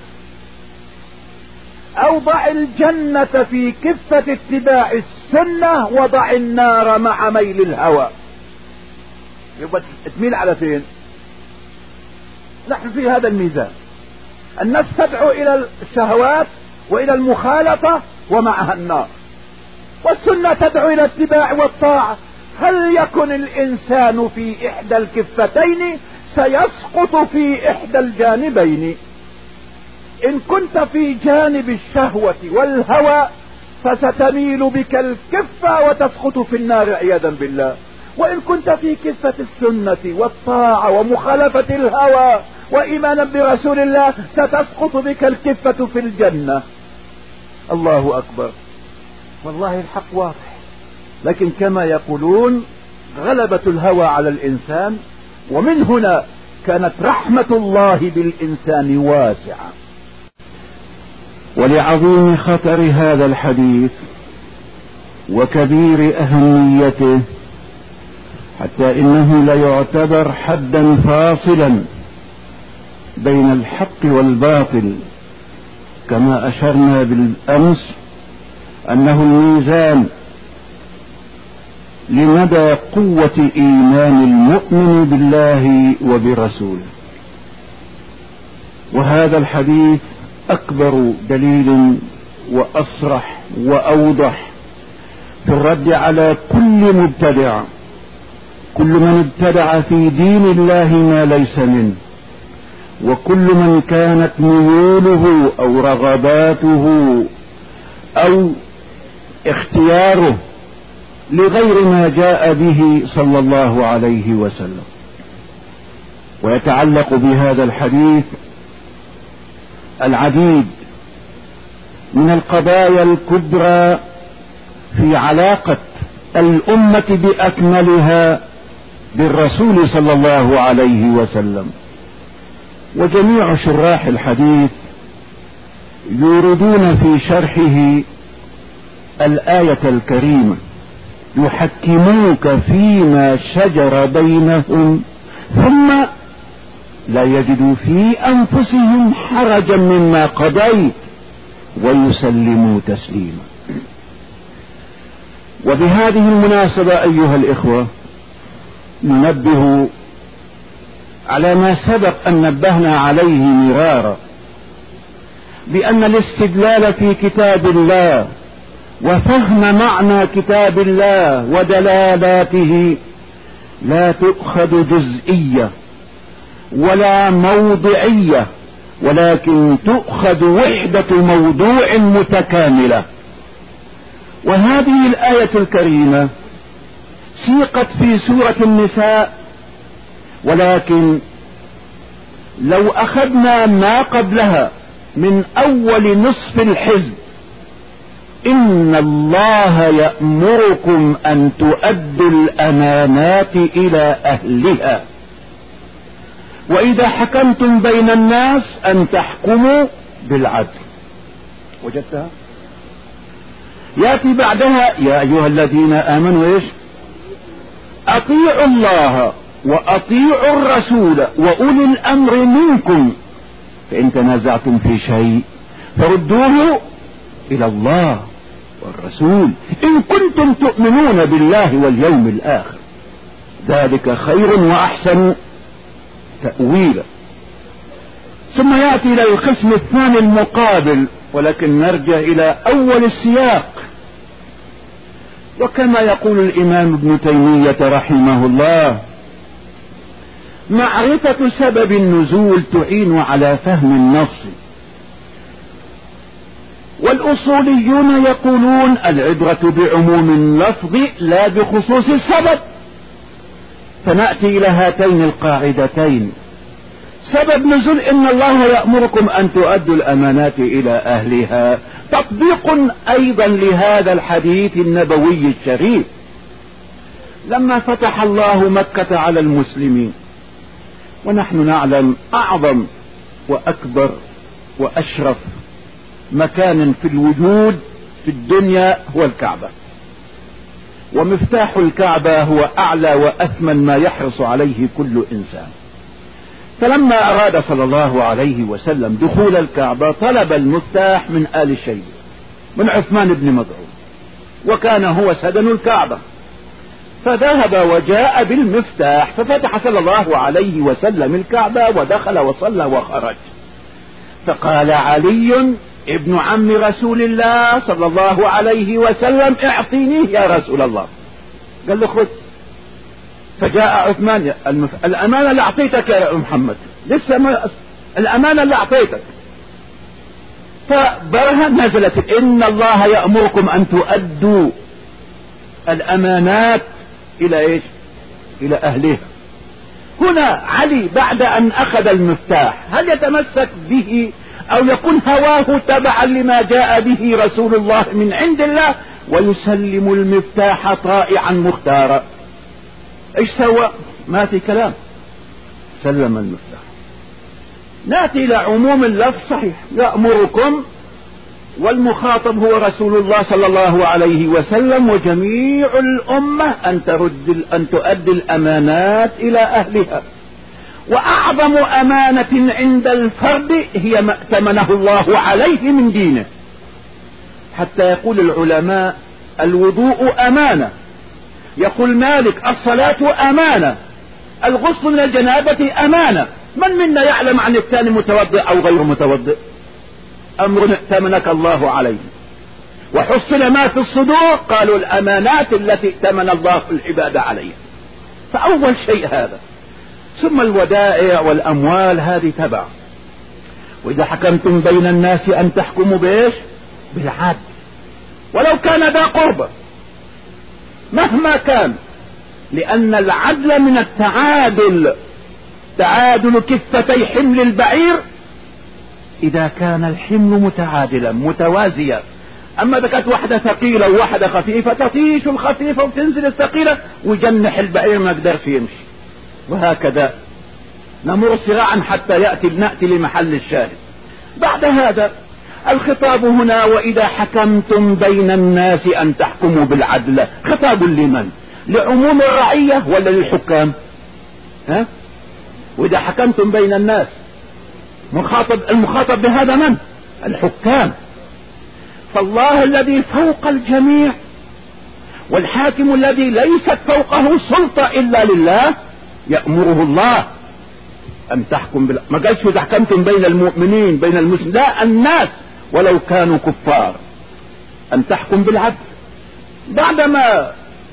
أو ضع الجنة في كفة اتباع السنة، وضع النار مع ميل الهوى. يبقى تميل على فين؟ نحن في هذا الميزان. النفس تدعو إلى الشهوات وإلى المخالطة ومعها النار، والسنة تدعو إلى الاتباع والطاعة. هل يكن الإنسان في إحدى الكفتين سيسقط في إحدى الجانبين. إن كنت في جانب الشهوة والهوى فستميل بك الكفة وتسقط في النار عياذا بالله. وإن كنت في كفة السنة والطاعة ومخالفة الهوى وإيمانا برسول الله ستسقط بك الكفة في الجنة. الله أكبر، والله الحق واضح. لكن كما يقولون غلبة الهوى على الإنسان، ومن هنا كانت رحمة الله بالإنسان واسعة. ولعظيم خطر هذا الحديث وكبير أهميته حتى إنه ليعتبر حدا فاصلا بين الحق والباطل، كما أشرنا بالأمس أنه الميزان لمدى قوة إيمان المؤمن بالله وبرسوله. وهذا الحديث أكبر دليل وأصرح وأوضح في الرد على كل مبتدع، كل من ابتدع في دين الله ما ليس منه، وكل من كانت ميوله أو رغباته أو اختياره لغير ما جاء به صلى الله عليه وسلم. ويتعلق بهذا الحديث العديد من القضايا الكبرى في علاقة الأمة بأكملها بالرسول صلى الله عليه وسلم. وجميع شراح الحديث يوردون في شرحه الآية الكريمة: يحكموك فيما شجر بينهم ثم لا يجدوا في أنفسهم حرجا مما قضيت ويسلموا تسليما. وبهذه المناسبة أيها الإخوة ننبه على ما سبق أن نبهنا عليه مرارا، بأن الاستدلال في كتاب الله وفهم معنى كتاب الله ودلالاته لا تؤخذ جزئية ولا موضعية، ولكن تؤخذ وحدة موضوع متكاملة. وهذه الآية الكريمة سيقت في سورة النساء، ولكن لو أخذنا ما قبلها من أول نصف الحزب: إن الله يأمركم أن تؤدوا الأمانات إلى أهلها وإذا حكمتم بين الناس أن تحكموا بالعدل. وجدتها؟ يأتي بعدها: يا أيها الذين آمنوا إيش؟ أطيعوا الله وأطيعوا الرسول وأولي الأمر منكم فإن تنازعتم في شيء فردوه إلى الله والرسول إن كنتم تؤمنون بالله واليوم الآخر، ذلك خير وأحسن تأويلا. ثم يأتي إلى القسم الثاني المقابل، ولكن نرجع إلى أول السياق. وكما يقول الإمام ابن تيمية رحمه الله: معرفة سبب النزول تعين على فهم النص، والأصوليون يقولون العبرة بعموم اللفظ لا بخصوص السبب. فنأتي إلى هاتين القاعدتين: سبب نزول إن الله يأمركم أن تؤدوا الأمانات إلى أهلها، تطبيق أيضا لهذا الحديث النبوي الشريف. لما فتح الله مكة على المسلمين، ونحن نعلم أعظم وأكبر وأشرف مكان في الوجود في الدنيا هو الكعبة، ومفتاح الكعبة هو أعلى وأثمن ما يحرص عليه كل إنسان. فلما أراد صلى الله عليه وسلم دخول الكعبة طلب المفتاح من آل الشيب من عثمان بن مظعون، وكان هو سدن الكعبة، فذهب وجاء بالمفتاح ففتح صلى الله عليه وسلم الكعبة ودخل وصلى وخرج. فقال علي ابن عم رسول الله صلى الله عليه وسلم: اعطينيه يا رسول الله. قال له: خذ. فجاء عثمان: الأمانة اللي أعطيتك يا محمد، لسه ما الأمانة اللي أعطيتك. فبرهة نزلت: إن الله يأمركم أن تؤدوا الأمانات إلى إيش؟ إلى أهلها. هنا علي بعد أن أخذ المفتاح هل يتمسك به أو يكون هواه تبعا لما جاء به رسول الله من عند الله ويسلم المفتاح طائعا مختارا؟ ايش سوى؟ ما في كلام، سلم المفتاح. نأتي إلى عموم اللفظ صحيح: يأمركم، والمخاطب هو رسول الله صلى الله عليه وسلم وجميع الأمة أن تؤدي الأمانات إلى أهلها. وأعظم أمانة عند الفرد هي ما ائتمنه الله عليه من دينه، حتى يقول العلماء: الوضوء أمانة. يقول مالك: الصلاة أمانة. الغسل من الجنابة أمانة. من منا يعلم عن الثاني متوضئ أو غير متوضئ؟ أمر ائتمنك الله عليه. وحصل ما في الصدور قالوا الأمانات التي ائتمن الله العباد عليها. فأول شيء هذا. ثم الودائع والأموال هذه تبع. وإذا حكمتم بين الناس أن تحكموا بإيش؟ بالعدل، ولو كان ذا قربى مهما كان، لأن العدل من التعادل، تعادل كفتي حمل البعير إذا كان الحمل متعادلا متوازيا. أما إذا كانت واحدة ثقيلة وواحدة خفيفة تطيش الخفيفة وتنزل الثقيلة ويجنح البعير ما يقدرش يمشي، وهكذا نمر صراعا حتى نأتي لمحل الشاهد. بعد هذا الخطاب هنا وإذا حكمتم بين الناس أن تحكموا بالعدل، خطاب لمن؟ لعموم الرعية ولا للحكام؟ ها؟ وإذا حكمتم بين الناس المخاطب بهذا من؟ الحكام. فالله الذي فوق الجميع والحاكم الذي ليست فوقه سلطة إلا لله يأمره الله أن تحكم ما قالش إذا حكمتم بين المؤمنين بين المسلمين، لا، الناس ولو كانوا كفار أن تحكم بالعدل. بعدما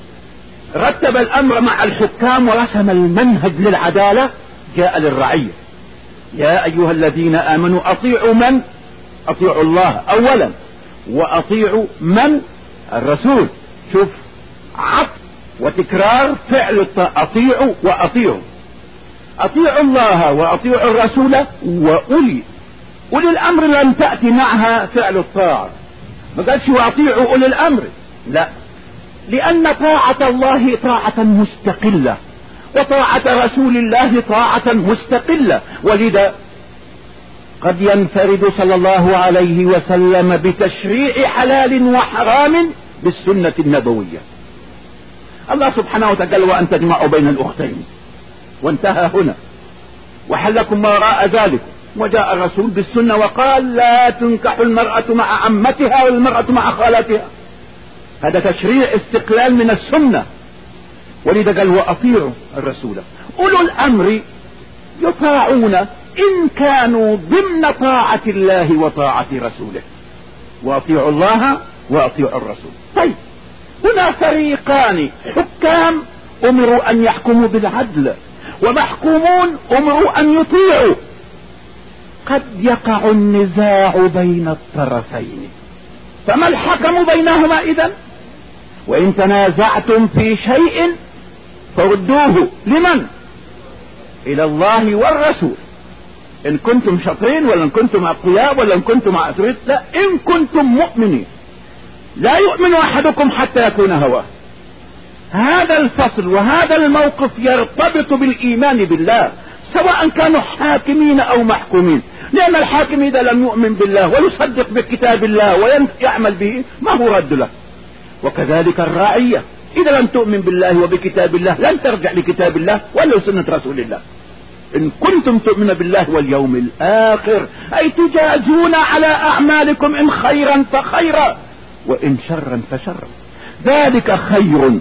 رتب الأمر مع الحكام ورسم المنهج للعدالة جاء للرعية: يا أيها الذين آمنوا أطيعوا من؟ أطيعوا الله أولا، وأطيعوا من؟ الرسول. شوف، عطف وتكرار فعل أطيعوا وأطيعوا. أطيعوا الله وأطيعوا الرسول وأولي الأمر لم تأتي معها فعل الطاعة، ما قالش وأطيعوا أولي الأمر، لا، لأن طاعة الله طاعة مستقلة وطاعة رسول الله طاعة مستقلة. ولذا قد ينفرد صلى الله عليه وسلم بتشريع حلال وحرام بالسنة النبوية. الله سبحانه وتعالى وأن تجمعوا بين الأختين، وانتهى هنا، وحلكم ما وراء ذلك. وجاء الرسول بالسنة وقال: لا تنكح المرأة مع عمتها والمرأة مع خالتها. هذا تشريع استقلال من السنة. ولذا قال: وأطيعوا الرسول. أولو الأمر يطاعون إن كانوا ضمن طاعة الله وطاعة رسوله، وأطيعوا الله وأطيعوا الرسول. طيب، هنا فريقان: حكام أمروا أن يحكموا بالعدل، ومحكومون أمروا أن يطيعوا. قد يقع النزاع بين الطرفين، فما الحكم بينهما إذن؟ وإن تنازعتم في شيء فردوه لمن؟ إلى الله والرسول، إن كنتم شاطرين ولا إن كنتم أقوياء ولا إن كنتم عفريت، لا، إن كنتم مؤمنين. لا يؤمن أحدكم حتى يكون هواه. هذا الفصل وهذا الموقف يرتبط بالإيمان بالله، سواء كانوا حاكمين أو محكومين، لأن الحاكم إذا لم يؤمن بالله ويصدق بكتاب الله ويعمل به ما هو رد له. وكذلك الرعية إذا لم تؤمن بالله وبكتاب الله لن ترجع لكتاب الله ولا سنة رسول الله. إن كنتم تؤمنون بالله واليوم الآخر، أي تجازون على أعمالكم، إن خيرا فخيرا وإن شرا فشرا، ذلك خير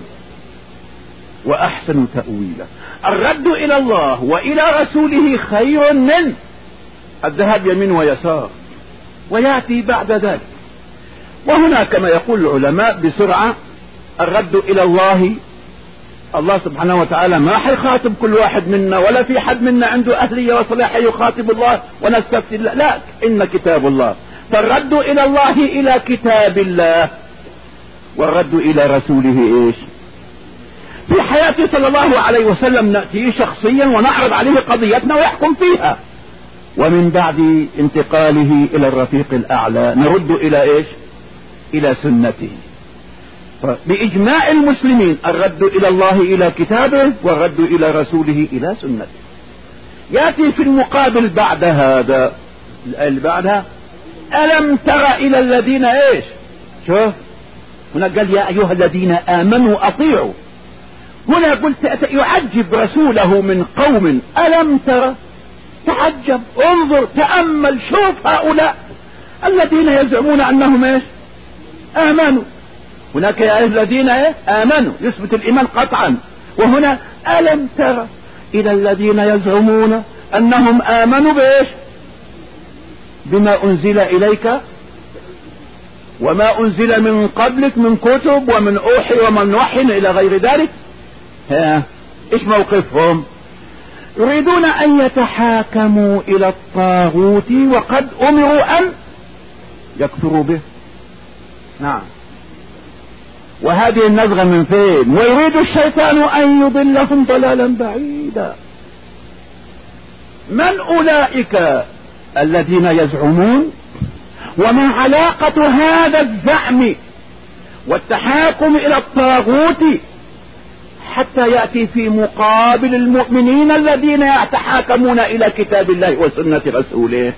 وأحسن تأويلا. الرد إلى الله وإلى رسوله خير من الذهاب يمين ويسار، ويأتي بعد ذلك. وهنا كما يقول العلماء بسرعة: الرد إلى الله سبحانه وتعالى ما حيخاطب كل واحد منا، ولا في حد منا عنده أهلية وصلاحية يخاطب الله ونستفتي الله، لا، إن كتاب الله. فالرد إلى الله إلى كتاب الله، والرد إلى رسوله إيش؟ في حياته صلى الله عليه وسلم نأتيه شخصيا ونعرض عليه قضيتنا ويحكم فيها، ومن بعد انتقاله إلى الرفيق الأعلى نرد إلى إيش؟ إلى سنته. بإجماع المسلمين الرد إلى الله إلى كتابه، والرد إلى رسوله إلى سنته. يأتي في المقابل بعد هذا الآية اللي بعدها: ألم تر إلى الذين إيش؟ شوف هنا قال: يا أيها الذين آمنوا أطيعوا. هنا قلت يعجب رسوله من قوم. ألم تر؟ تعجب، انظر، تأمل، شوف هؤلاء الذين يزعمون أنهم إيش؟ آمنوا. هناك يا الذين آمنوا يثبت الإيمان قطعا، وهنا ألم تر إلى الذين يزعمون أنهم آمنوا بإيش؟ بما أنزل إليك وما أنزل من قبلك من كتب ومن أوحي ومن وحي إلى غير ذلك. إيش موقفهم؟ يريدون أن يتحاكموا إلى الطاغوت وقد أمروا أن يكفروا به. نعم. وهذه النزغة من فين؟ ويريد الشيطان أن يضلهم ضلالا بعيدا. من أولئك الذين يزعمون؟ وما علاقة هذا الزعم والتحاكم إلى الطاغوت حتى يأتي في مقابل المؤمنين الذين يتحاكمون إلى كتاب الله وسنة رسوله؟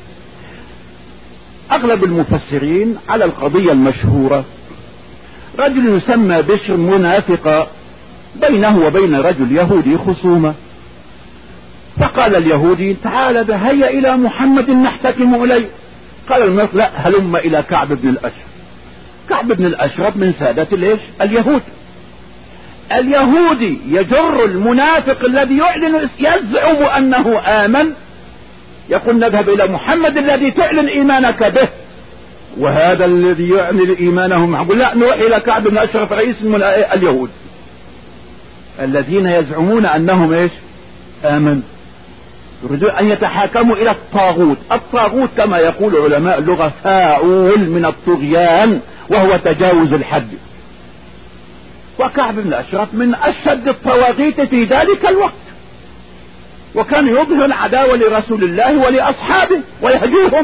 أغلب المفسرين على القضية المشهورة، رجل يسمى بشر منافق بينه وبين رجل يهودي خصومة، فقال اليهودي تعال بهيا إلى محمد نحتكم إليه. قال المنافق لا، هلم إلى كعب بن الأشرف. كعب بن الأشرف من سادة اليهود. اليهودي يجر المنافق الذي يعلن يزعم أنه آمن، يقول نذهب إلى محمد الذي تعلن إيمانك به، وهذا الذي يعلن إيمانهم يقول لا، نروح إلى كعب بن الأشرف رئيس اليهود الذين يزعمون أنهم إيش؟ آمن. يريدون أن يتحاكموا إلى الطاغوت. الطاغوت كما يقول علماء اللغة فاعول من الطغيان، وهو تجاوز الحد. وكعب بن الأشرف من أشد الطواغيت في ذلك الوقت، وكان يظهر العداوة لرسول الله ولأصحابه ويهجوهم.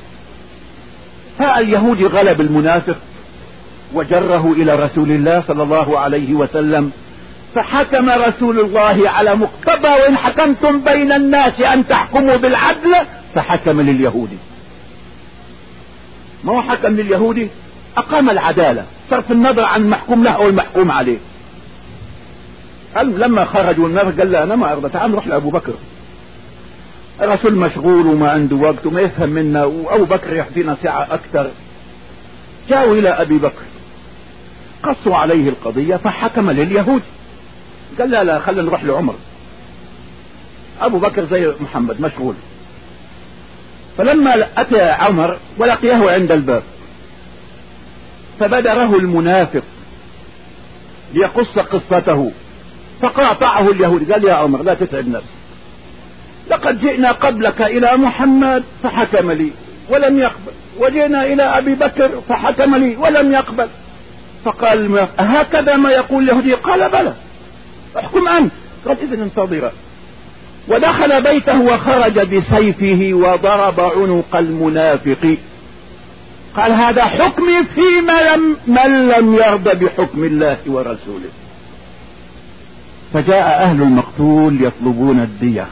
فاليهودي غلب المنافق وجره إلى رسول الله صلى الله عليه وسلم، فحكم رسول الله على مقتضى وإن حكمتم بين الناس أن تحكموا بالعدل، فحكم لليهودي. ما هو حكم لليهودي؟ أقام العدالة، صرف النظر عن المحكوم له أو المحكوم عليه. لما خرجوا المنافق قال لا أنا ما أرضى، تعال نروح لأبو بكر، الرسول مشغول وما عنده وقت وما يفهم منا، وأبو بكر يحدينا ساعة أكثر. جاءوا إلى أبي بكر قصوا عليه القضية فحكم لليهود. قال لا لا، خلينا نروح لعمر. أبو بكر زي محمد مشغول. فلما أتى عمر ولقيه عند الباب فبدره المنافق ليقص قصته، فقاطعه اليهود. قال يا عمر لا تتعب نفسك، لقد جئنا قبلك إلى محمد فحكم لي ولم يقبل، وجئنا إلى أبي بكر فحكم لي ولم يقبل. فقال المنافق هكذا ما يقول اليهودي؟ قال بلى، احكم أنت. قال إذن انتظر. ودخل بيته وخرج بسيفه وضرب عنق المنافق. قال هذا حكمي في من لم يرضى بحكم الله ورسوله. فجاء أهل المقتول يطلبون الدية،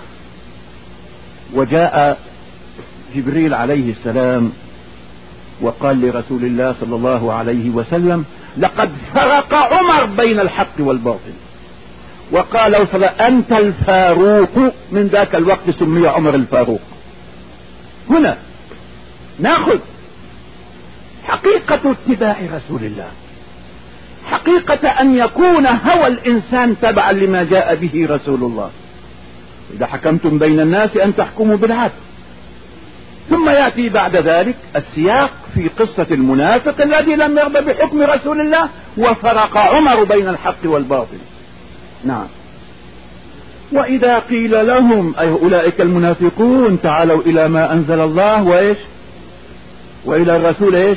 وجاء جبريل عليه السلام وقال لرسول الله صلى الله عليه وسلم لقد فرق عمر بين الحق والباطل، وقال أنت الفاروق. من ذاك الوقت سمي عمر الفاروق. هنا ناخذ حقيقة اتباع رسول الله، حقيقة أن يكون هوى الإنسان تبعا لما جاء به رسول الله. إذا حكمتم بين الناس أن تحكموا بالعدل. ثم يأتي بعد ذلك السياق في قصة المنافق الذي لم يرضى بحكم رسول الله وفرق عمر بين الحق والباطل. نعم. وإذا قيل لهم أي أولئك المنافقون تعالوا إلى ما أنزل الله وإيش وإلى الرسول إيش،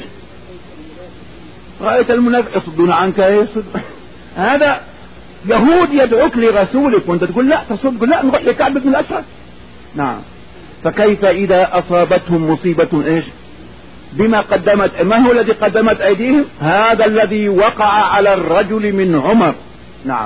رأيت المنافق يصدون عنك إيش. هذا يهود يدعوك لرسولك وانت تقول لا تصد، تقول لا نروح لكعب بن الأشرف. نعم. فكيف إذا أصابتهم مصيبة إيش بما قدمت، ما هو الذي قدمت أيديهم؟ هذا الذي وقع على الرجل من عمر. نعم.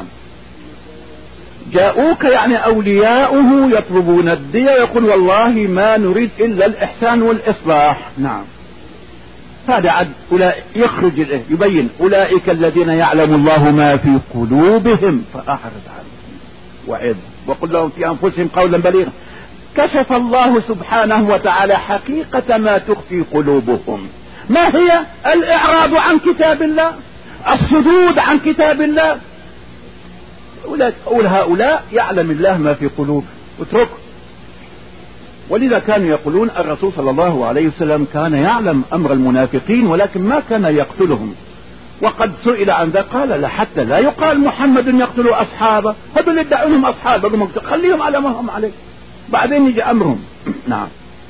جاءوك يعني أولياؤه يطلبون الدية، يقول والله ما نريد إلا الإحسان والإصلاح. نعم. هذا عد يخرج يبين أولئك الذين يعلم الله ما في قلوبهم فأعرض عنهم وعظ وقل لهم في أنفسهم قولا بليغا. كشف الله سبحانه وتعالى حقيقة ما تخفي قلوبهم. ما هي؟ الإعراض عن كتاب الله، الصدود عن كتاب الله. هؤلاء يعلم الله ما في قلوبهم، اتركوا. ولذا كانوا يقولون الرسول صلى الله عليه وسلم كان يعلم أمر المنافقين ولكن ما كان يقتلهم. وقد سئل عن ذا قال لا، حتى لا يقال محمد يقتل أصحابه، هذول يدعونهم أصحابه خليهم على ما هم عليه، بعدين يجي أمرهم. نعم.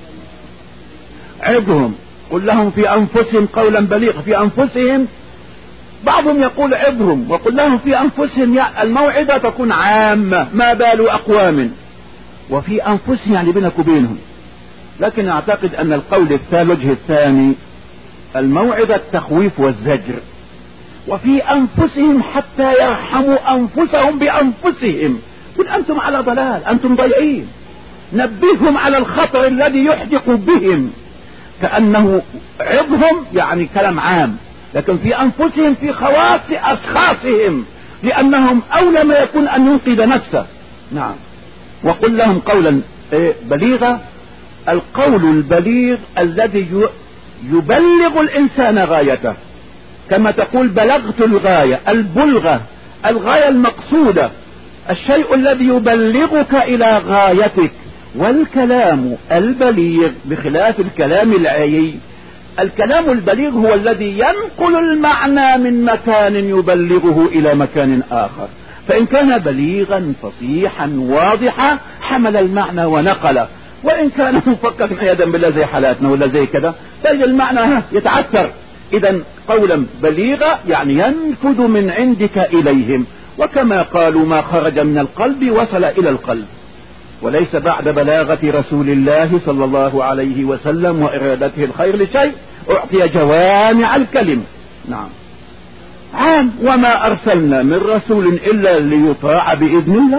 عظهم، قل لهم في أنفسهم قولا بليغا. في أنفسهم بعضهم يقول عظهم، وقل لهم في أنفسهم الموعظة تكون عامة، ما بال أقوام. وفي أنفسهم يعني بينك وبينهم. لكن أعتقد أن القول الوجه الثاني الموعظة التخويف والزجر. وفي أنفسهم حتى يرحموا أنفسهم بأنفسهم. قل أنتم على ضلال، أنتم ضيعين، نبههم على الخطر الذي يحدق بهم. كأنه عظهم يعني كلام عام، لكن في أنفسهم في خواص أشخاصهم، لأنهم أولى ما يكون أن ينقذ نفسه. نعم. وقل لهم قولا بليغا. القول البليغ الذي يبلغ الإنسان غايته، كما تقول بلغت الغاية، البلغة، الغاية المقصودة، الشيء الذي يبلغك إلى غايتك. والكلام البليغ بخلاف الكلام العيي. الكلام البليغ هو الذي ينقل المعنى من مكان يبلغه إلى مكان آخر، فإن كان بليغا فصيحا واضحا حمل المعنى ونقله، وإن كان مفكك عياذا بالله زي حالاتنا ولا زي كذا تجد المعنى يتعثر. إذا قولا بليغا يعني ينفذ من عندك إليهم، وكما قالوا ما خرج من القلب وصل إلى القلب. وليس بعد بلاغة رسول الله صلى الله عليه وسلم وإرادته الخير لشيء أعطي جوامع الكلم. نعم. عام. وما أرسلنا من رسول إلا ليطاع بإذن الله.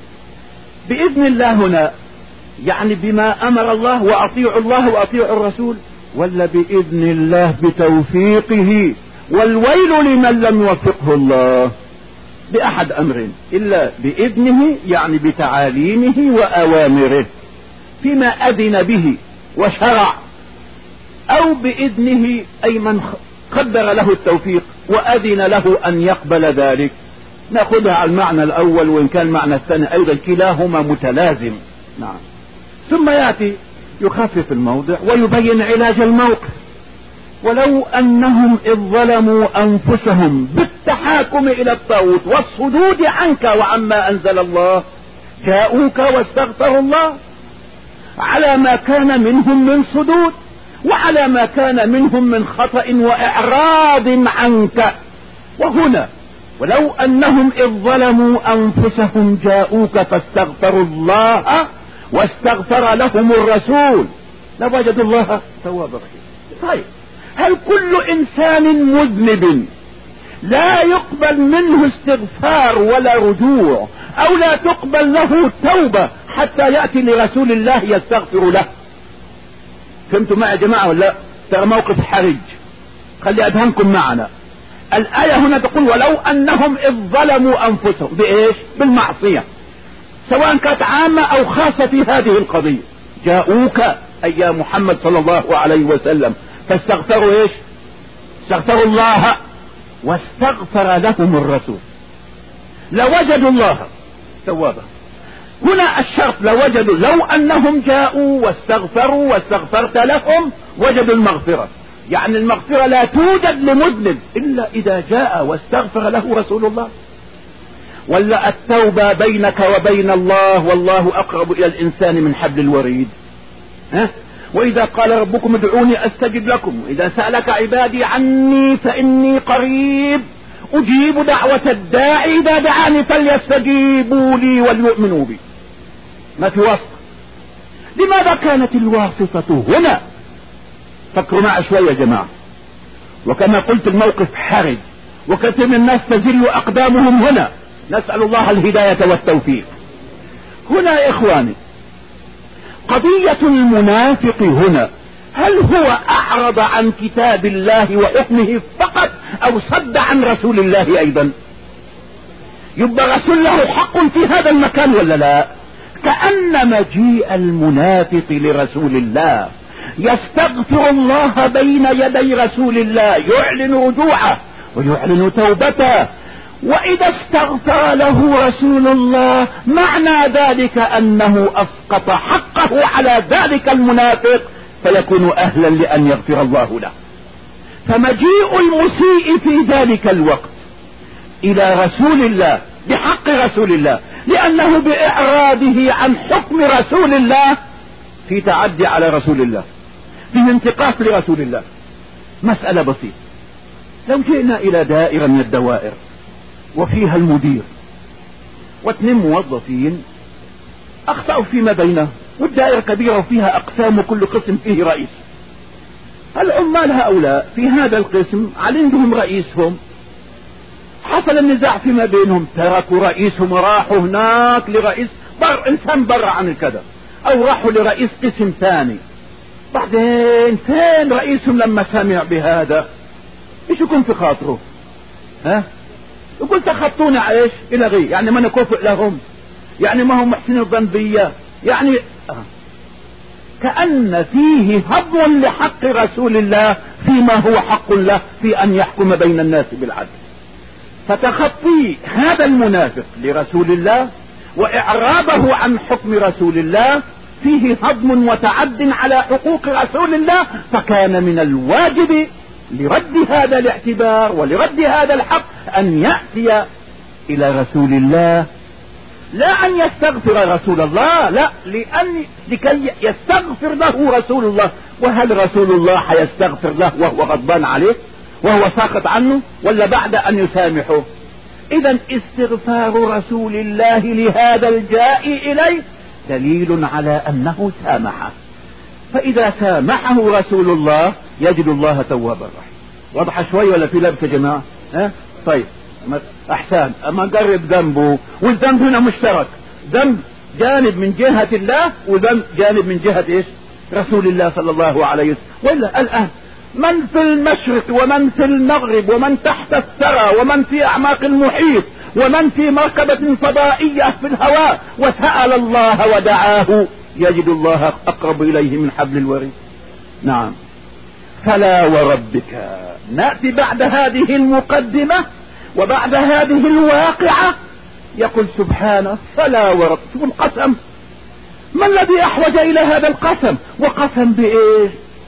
بإذن الله هنا يعني بما أمر الله، وأطيعوا الله وأطيعوا الرسول، ولا بإذن الله بتوفيقه؟ والويل لمن لم يوفقه الله بأحد أمر إلا بإذنه، يعني بتعاليمه وأوامره فيما أذن به وشرع، أو بإذنه أي من قدر له التوفيق وأذن له أن يقبل ذلك. نأخذها على المعنى الأول، وإن كان المعنى الثاني أيضا كلاهما متلازم. نعم. ثم يأتي يخفف الموضع ويبين علاج الموقف. ولو أنهم إذ ظلموا أنفسهم بالتحاكم إلى الطاغوت والصدود عنك وعما أنزل الله جاءوك واستغفروا الله على ما كان منهم من صدود وعلى ما كان منهم من خطأ وإعراض عنك. وهنا ولو أنهم إذ ظلموا أنفسهم جاءوك فاستغفروا الله واستغفر لهم الرسول لوجدوا الله توابا رحيما. طيب، هل كل إنسان مذنب لا يقبل منه استغفار ولا رجوع، أو لا تقبل له توبة حتى يأتي لرسول الله يستغفر له؟ فهمتوا معي يا جماعة ولا؟ ترى موقف حرج، خلي أذهنكم معنا. الآية هنا تقول ولو أنهم إذ ظلموا أنفسهم بإيش؟ بالمعصية، سواء كانت عامة أو خاصة في هذه القضية. جاءوك أي يا محمد صلى الله عليه وسلم فاستغفروا إيش؟ استغفروا الله واستغفر لهم الرسول لوجدوا الله توابا. هنا الشرط لوجدوا، لو أنهم جاءوا واستغفروا واستغفرت لهم وجدوا المغفرة. يعني المغفرة لا توجد لمذنب إلا إذا جاء واستغفر له رسول الله. ولا التوبة بينك وبين الله والله أقرب إلى الإنسان من حبل الوريد. وإذا قال ربكم ادعوني أستجب لكم، وإذا سألك عبادي عني فإني قريب أجيب دعوة الداعي إذا دعاني فليستجيبوا لي وليؤمنوا بي. ما في واسطة. لماذا كانت الواسطة هنا؟ فكروا معي شوية يا جماعة. وكما قلت الموقف حرج، وكثير من الناس تزل أقدامهم هنا، نسأل الله الهداية والتوفيق. هنا يا إخواني قضية المنافق هنا، هل هو أعرض عن كتاب الله وحكمه فقط أو صد عن رسول الله أيضا؟ يبقى رسول له حق في هذا المكان ولا لا؟ كأن مجيء المنافق لرسول الله يستغفر الله بين يدي رسول الله، يعلن رجوعه ويعلن توبته وإذا استغفر له رسول الله معنى ذلك أنه أسقط حقه على ذلك المنافق، فيكون أهلا لأن يغفر الله له. فمجيء المسيء في ذلك الوقت إلى رسول الله بحق رسول الله، لأنه بإعراضه عن حكم رسول الله في تعدي على رسول الله، في انتقاص لرسول الله. مسألة بسيطة. لو جئنا إلى دائرة من الدوائر وفيها المدير واثنين موظفين أخطأوا فيما بينهم، والدائرة كبيرة وفيها أقسام وكل قسم فيه رئيس. العمال هؤلاء في هذا القسم عندهم رئيسهم، حصل النزاع فيما بينهم، تركوا رئيسهم وراحوا هناك لرئيس إنسان برا عن الكذا، أو راحوا لرئيس قسم ثاني. بعدين فين رئيسهم لما سمع بهذا؟ ايش يكون في خاطره؟ يقول تخطونا عيش الى غير، يعني ما نكافئ لهم، يعني ما هم محسنين الذنبية، يعني كأن فيه هضم لحق رسول الله فيما هو حق له في أن يحكم بين الناس بالعدل. فتخطي هذا المنافق لرسول الله وإعرابه عن حكم رسول الله فيه هضم وتعد على حقوق رسول الله، فكان من الواجب لرد هذا الاعتبار ولرد هذا الحق أن يأتي إلى رسول الله، لا أن يستغفر رسول الله، لا، لكي يستغفر له رسول الله. وهل رسول الله حيستغفر له وهو غضبان عليه وهو ساخط عنه، ولا بعد أن يسامحه؟ إذا استغفار رسول الله لهذا الجاء إليه دليل على أنه سامحه، فإذا سامحه رسول الله يجد الله توابا رحيما. واضح شوي ولا في لبس يا جماعة؟ طيب أحسن. أما نقرب ذنبه، والذنب هنا مشترك، ذنب جانب من جهة الله وذنب جانب من جهة إيش؟ رسول الله صلى الله عليه وسلم. وإلا الآن من في المشرق ومن في المغرب ومن تحت الثرى ومن في أعماق المحيط ومن في مركبة فضائية في الهواء وسأل الله ودعاه يجد الله أقرب إليه من حبل الوريد. نعم. فلا وربك. نأتي بعد هذه المقدمة وبعد هذه الواقعة يقول سبحانه فلا ورب. شوف القسم، ما الذي أحوج إلى هذا القسم؟ وقسم بإيش؟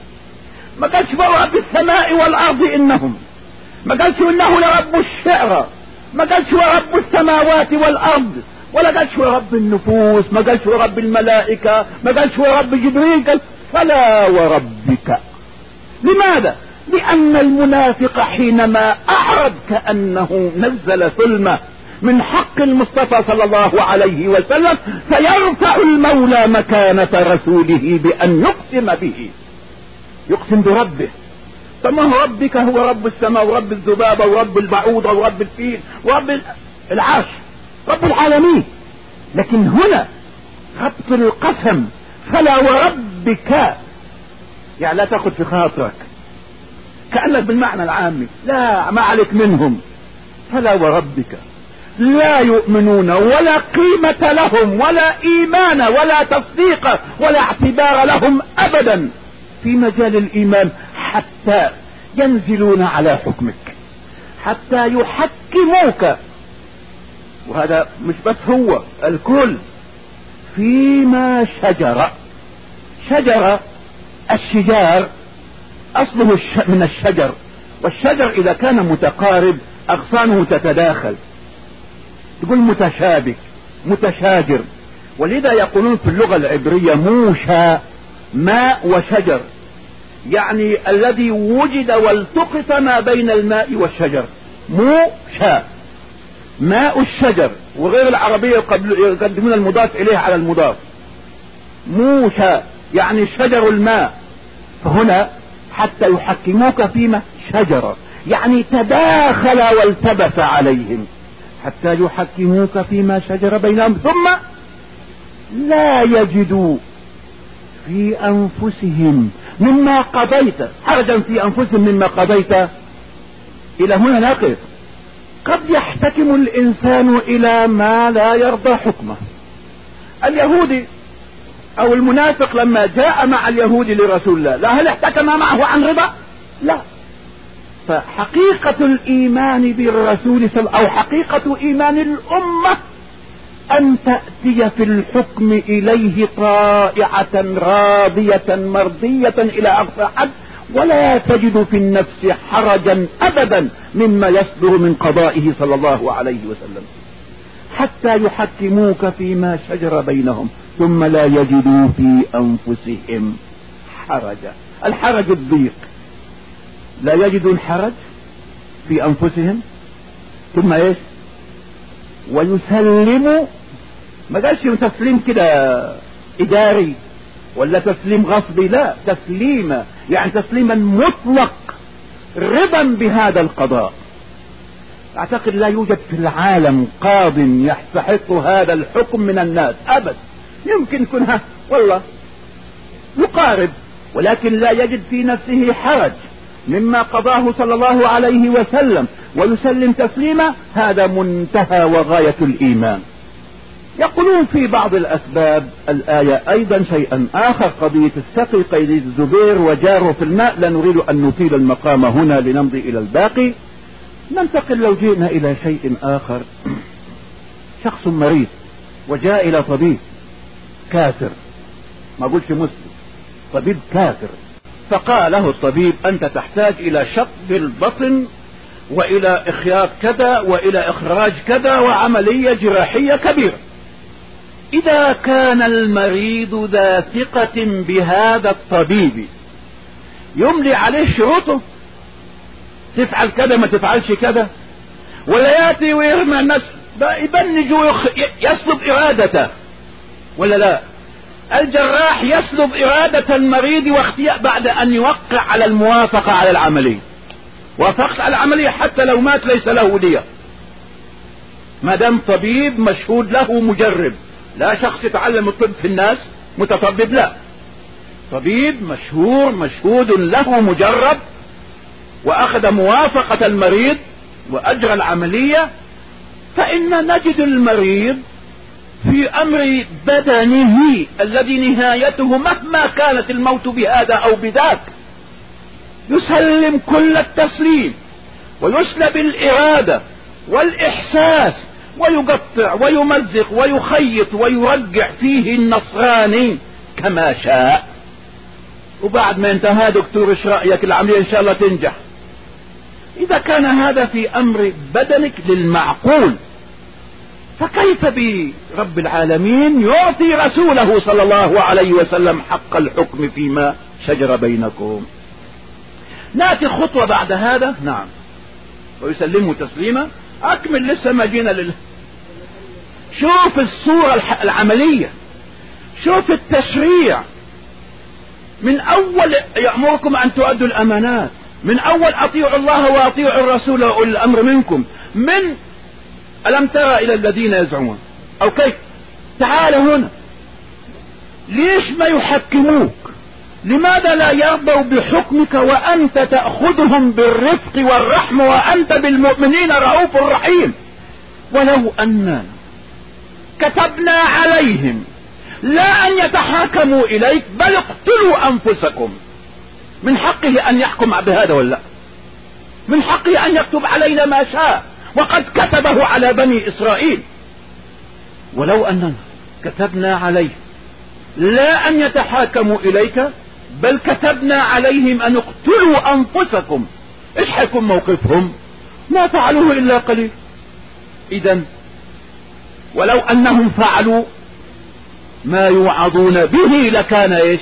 ما قالش ورب السماء والأرض إنهم، ما قالش إنه لرب الشعر، ما قالش ورب السماوات والأرض، ولا قالش ورب النفوس، ما قالش ورب الملائكة، ما قالش ورب جبريل، قال فلا وربك. لماذا؟ لأن المنافق حينما أعرض كأنه نزل ثلمة من حق المصطفى صلى الله عليه وسلم، فيرفع المولى مكانة رسوله بأن يقسم به، يقسم بربه. فما هو ربك؟ هو رب السماء ورب الذبابة ورب البعوضة ورب الفيل ورب العرش، رب العالمين. لكن هنا ربط القسم فلا وربك، يعني لا تأخذ في خاطرك كأنك بالمعنى العامي، لا، ما عليك منهم. فلا وربك لا يؤمنون ولا قيمة لهم ولا إيمان ولا تصديق ولا اعتبار لهم أبدا في مجال الإيمان حتى ينزلون على حكمك، حتى يحكموك. وهذا مش بس هو، الكل. فيما شجر الشجار أصله من الشجر، والشجر إذا كان متقارب أغصانه تتداخل، تقول متشابك متشاجر. ولذا يقولون في اللغة العبرية موشى، ماء وشجر، يعني الذي وجد والتقط ما بين الماء والشجر. موشى ماء الشجر، وغير العربية يقدمون المضاف إليه على المضاف. موشى يعني شجر الماء. فهنا حتى يحكموك فيما شجر، يعني تداخل والتبس عليهم، حتى يحكموك فيما شجر بينهم ثم لا يجدوا في أنفسهم مما قضيت حرجا، في أنفسهم مما قضيت. إلى هنا نقف. قد يحتكم الإنسان إلى ما لا يرضى حكمه. اليهودي أو المنافق لما جاء مع اليهود لرسول الله، لا، هل احتكم معه عن رضا؟ لا، فحقيقة الإيمان بالرسول أو حقيقة إيمان الأمة أن تأتي في الحكم إليه طائعة راضية مرضية إلى أقصى حد، ولا تجد في النفس حرجا أبدا مما يصدر من قضائه صلى الله عليه وسلم، حتى يحكموك فيما شجر بينهم ثم لا يجدوا في أنفسهم حرجا. الحرج الضيق، لا يجدوا الحرج في أنفسهم ثم ايش؟ ويسلموا. ما قالش تسليم كده إداري ولا تسليم غصبي، لا، تسليما يعني تسليما مطلق رضا بهذا القضاء. اعتقد لا يوجد في العالم قاض يستحق هذا الحكم من الناس ابدا. يمكن يكون والله يقارب، ولكن لا يجد في نفسه حرج مما قضاه صلى الله عليه وسلم ويسلم تسليما. هذا منتهى وغاية الإيمان. يقولون في بعض الأسباب الآية أيضا شيئا آخر، قضية السقي قيد الزبير وجاره في الماء. لا نريد أن نطيل المقام هنا لنمضي إلى الباقي. ننتقل لو جئنا إلى شيء آخر. شخص مريض وجاء إلى طبيب كافر، ما قلت مسلم، طبيب كافر، فقال له الطبيب أنت تحتاج إلى شق البطن وإلى إخياط كذا وإلى إخراج كذا وعملية جراحية كبيرة. إذا كان المريض ذا ثقة بهذا الطبيب يملي عليه شروطه، تفعل كذا ما تفعلش كذا، ولا يأتي ويرمى الناس يبنج يسلب إرادته، ولا لا؟ الجراح يسلب إرادة المريض واختيار بعد أن يوقع على الموافقة على العملية. وافقت على العملية حتى لو مات ليس له دية، ما دام طبيب مشهود له مجرب، لا شخص يتعلم الطب في الناس متطبب، لا، طبيب مشهور مشهود له مجرب وأخذ موافقة المريض وأجرى العملية، فإن نجد المريض في أمر بدنه الذي نهايته مهما كانت الموت بهذا أو بذاك يسلم كل التسليم ويسلب الإرادة والإحساس ويقطع ويمزق ويخيط ويرجع فيه النصراني كما شاء. وبعد ما انتهى دكتور ايش رأيك العملية ان شاء الله تنجح. إذا كان هذا في أمر بدنك للمعقول، فكيف برب العالمين يعطي رسوله صلى الله عليه وسلم حق الحكم فيما شجر بينكم؟ نأتي خطوة بعد هذا. نعم، ويسلمه تسليما. أكمل، لسه ما جينا شوف الصورة العملية، شوف التشريع من أول يأمركم أن تؤدوا الأمانات، من أول أطيعوا الله وأطيعوا الرسول وأولي الأمر منكم، من ألم ترى إلى الذين يزعمون أو كيف. تعال هنا، ليش ما يحكموك؟ لماذا لا يرضوا بحكمك وأنت تأخذهم بالرفق والرحمة وأنت بالمؤمنين رؤوف رحيم؟ ولو أننا كتبنا عليهم لا أن يتحاكموا إليك بل اقتلوا أنفسكم، من حقه أن يحكم بهذا ولا لا؟ من حقه أن يكتب علينا ما شاء، وقد كتبه على بني إسرائيل. ولو أننا كتبنا عليهم لا أن يتحاكموا إليك بل كتبنا عليهم أن اقتلوا أنفسكم، إيش حيكون موقفهم؟ ما فعلوه إلا قليل. إذن ولو أنهم فعلوا ما يوعظون به لكان إيش؟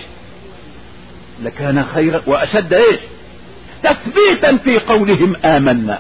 لكان خيرا وأشد إيش؟ تثبيتا في قولهم آمنا.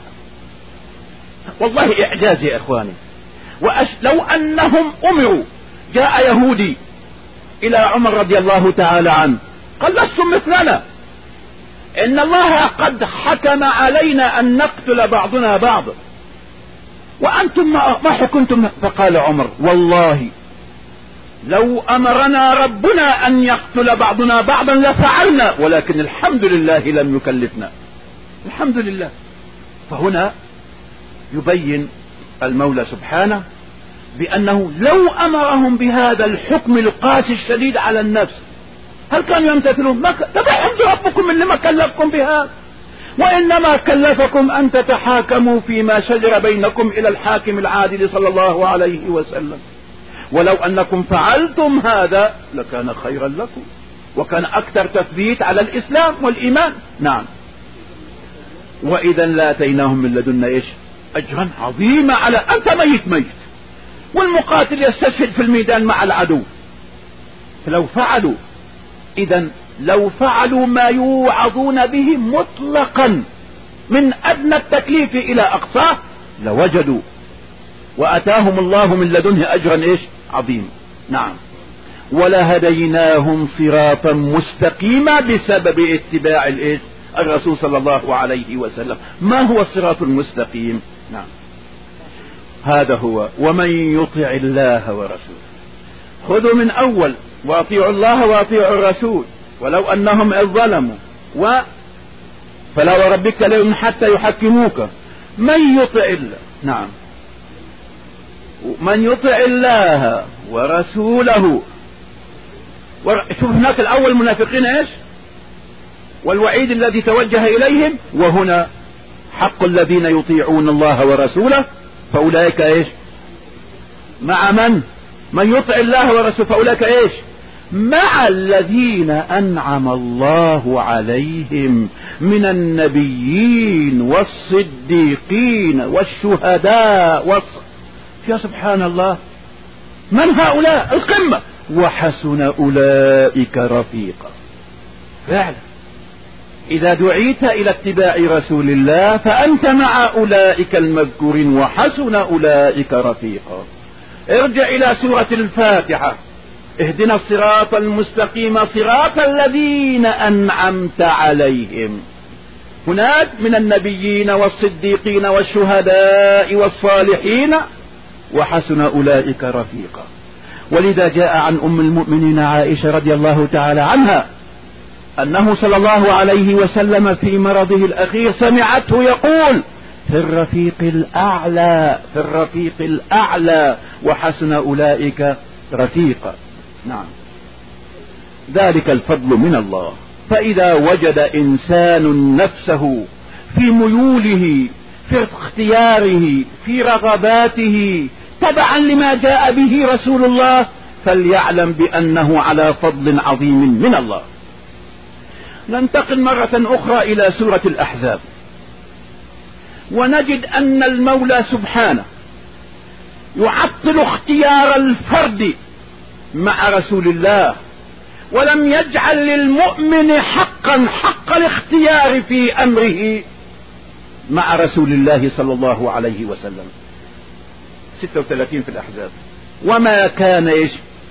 والله إعجاز يا إخواني. لو أنهم أمروا، جاء يهودي إلى عمر رضي الله تعالى عنه قال لستم مثلنا، إن الله قد حكم علينا أن نقتل بعضنا بعضا وأنتم ما حكمتم. فقال عمر والله لو أمرنا ربنا أن يقتل بعضنا بعضا لفعلنا، ولكن الحمد لله لم يكلفنا. الحمد لله. فهنا يبين المولى سبحانه بأنه لو أمرهم بهذا الحكم القاسي الشديد على النفس هل كانوا يمتثلون؟ تبعهم ربكم اللي ما كلفكم بهذا. وإنما كلفكم أن تتحاكموا فيما شجر بينكم إلى الحاكم العادل صلى الله عليه وسلم، ولو أنكم فعلتم هذا لكان خيرا لكم وكان أكثر تثبيت على الإسلام والإيمان. نعم. وإذا لاتيناهم من لدنا إيش؟ أجرا عظيما. على أنت ميت والمقاتل يستشهد في الميدان مع العدو، فلو فعلوا إذا لو فعلوا ما يوعظون به مطلقا من أدنى التكليف إلى أقصاه لوجدوا وأتاهم الله من لدنه أجرا إيش؟ عظيم. نعم. ولهديناهم صراطا مستقيما بسبب اتباع الإيش؟ الرسول صلى الله عليه وسلم. ما هو الصراط المستقيم؟ نعم، هذا هو: ومن يطع الله ورسوله. خذوا من أول: واطيعوا الله واطيعوا الرسول ولو أنهم إذ ظلموا فلا وربك لا يؤمنون حتى يحكموك. من يطع الله. نعم. من يطع الله ورسوله. شوف هناك الأول المنافقين إيش؟ والوعيد الذي توجه إليهم، وهنا حق الذين يطيعون الله ورسوله فأولئك إيش؟ مع من يطع الله ورسوله فأولئك إيش؟ مع الذين أنعم الله عليهم من النبيين والصديقين والشهداء يا سبحان الله، من هؤلاء؟ القمة. وحسن أولئك رفيقا. فعلا إذا دعيت إلى اتباع رسول الله فأنت مع أولئك المذكورين وحسن أولئك رفيقا. ارجع إلى سورة الفاتحة: اهدنا الصراط المستقيم صراط الذين أنعمت عليهم. هناك من النبيين والصديقين والشهداء والصالحين وحسن أولئك رفيقا. ولذا جاء عن أم المؤمنين عائشة رضي الله تعالى عنها أنه صلى الله عليه وسلم في مرضه الأخير سمعته يقول: في الرفيق الأعلى، في الرفيق الأعلى، وحسن أولئك رفيقا. نعم، ذلك الفضل من الله. فإذا وجد إنسان نفسه في ميوله، في اختياره، في رغباته تبعا لما جاء به رسول الله فليعلم بأنه على فضل عظيم من الله. ننتقل مرة أخرى إلى سورة الأحزاب ونجد أن المولى سبحانه يعطل اختيار الفرد مع رسول الله، ولم يجعل للمؤمن حق الاختيار في أمره مع رسول الله صلى الله عليه وسلم. 36 في الأحزاب: وما كان إيش؟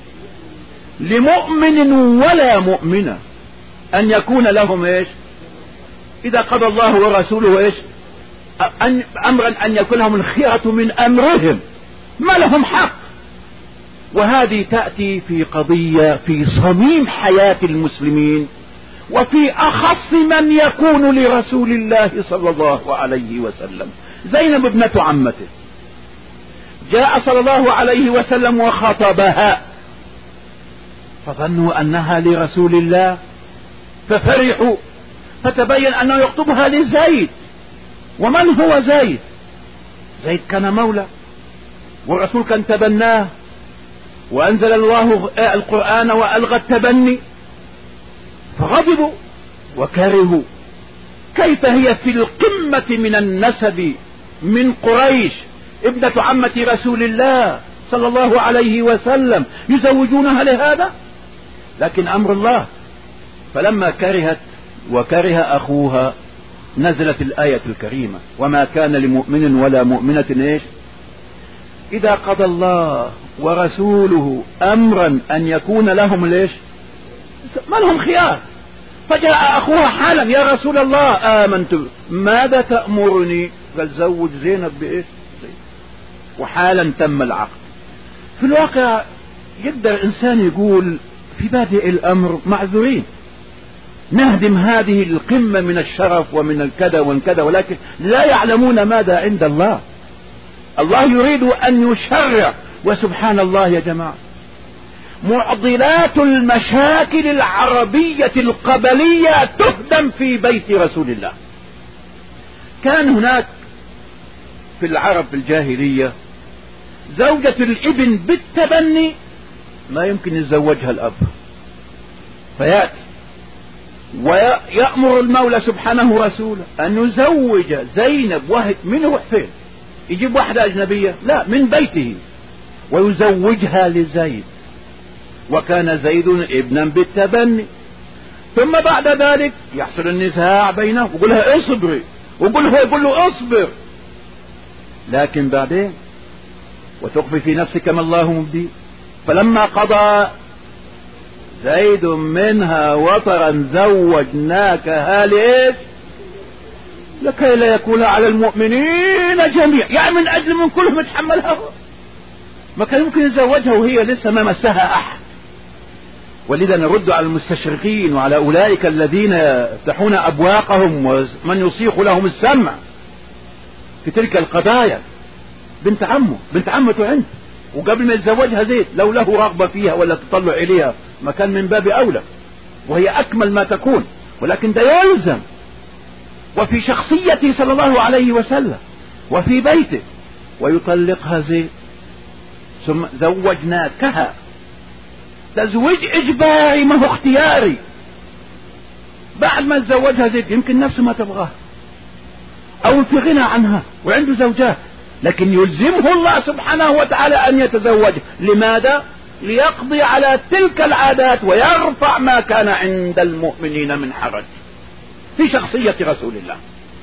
لمؤمن ولا مؤمنة أن يكون لهم إيش؟ إذا قضى الله ورسوله إيش؟ أمرا أن يكون لهم الخيرة من أمرهم، ما لهم حق. وهذه تأتي في قضية في صميم حياة المسلمين وفي أخص من يكون لرسول الله صلى الله عليه وسلم. زينب ابنة عمته جاء صلى الله عليه وسلم وخطبها فظنوا أنها لرسول الله ففرحوا، فتبين أنه يخطبها لزيد. ومن هو زيد؟ زيد كان مولى والرسول كان تبناه وأنزل الله القرآن وألغى التبني، فغضبوا وكرهوا. كيف هي في القمة من النسب من قريش ابنة عمة رسول الله صلى الله عليه وسلم يزوجونها لهذا؟ لكن أمر الله. فلما كرهت وكره أخوها نزلت الآية الكريمة: وما كان لمؤمن ولا مؤمنة إيش؟ إذا قضى الله ورسوله أمرا أن يكون لهم ليش؟ ما لهم خيار. فجاء أخوها حالا: يا رسول الله آمنت، ماذا تأمرني؟ قال: زوج زينب بإيش؟ وحالا تم العقد. في الواقع يقدر إنسان يقول في بادئ الأمر معذورين، نهدم هذه القمة من الشرف ومن الكذا والكذا، ولكن لا يعلمون ماذا عند الله. الله يريد أن يشرع. وسبحان الله يا جماعة، معضلات المشاكل العربية القبلية تهدم في بيت رسول الله. كان هناك في العرب في الجاهلية زوجة الابن بالتبني ما يمكن يتزوجها الأب، فيأتي ويأمر المولى سبحانه ورسوله أن يزوج زينب وهي من يروح فين؟ يجيب واحدة أجنبية؟ لا، من بيته، ويزوجها لزيد، وكان زيد ابنا بالتبني. ثم بعد ذلك يحصل النزاع بينهم، يقول لها اصبري، يقول له اصبر، لكن بعدين وتخفي في نفسك ما الله مبديه. فلما قضى زيد منها وطرا زوجناكها ليش؟ لكي لا يكون على المؤمنين جميعا، يعني من اجل من كلهم يتحملها. ما كان يمكن يتزوجها وهي لسه ما مسها احد. ولذا نرد على المستشرقين وعلى اولئك الذين يفتحون ابواقهم ومن يصيح لهم السمع في تلك القضايا. بنت عمته عنده، وقبل ما يتزوجها زيد لو له رغبة فيها ولا تطلع اليها ما كان من باب اولى، وهي اكمل ما تكون، ولكن ده يلزم وفي شخصيته صلى الله عليه وسلم وفي بيته. ويطلقها زيد، ثم زوجناكها، تزويج اجباري ما هو اختياري. بعد ما تزوجها زيد يمكن نفسه ما تبغاه او في غنى عنها وعنده زوجات، لكن يلزمه الله سبحانه وتعالى ان يتزوج. لماذا؟ ليقضي على تلك العادات ويرفع ما كان عند المؤمنين من حرج في شخصية رسول الله.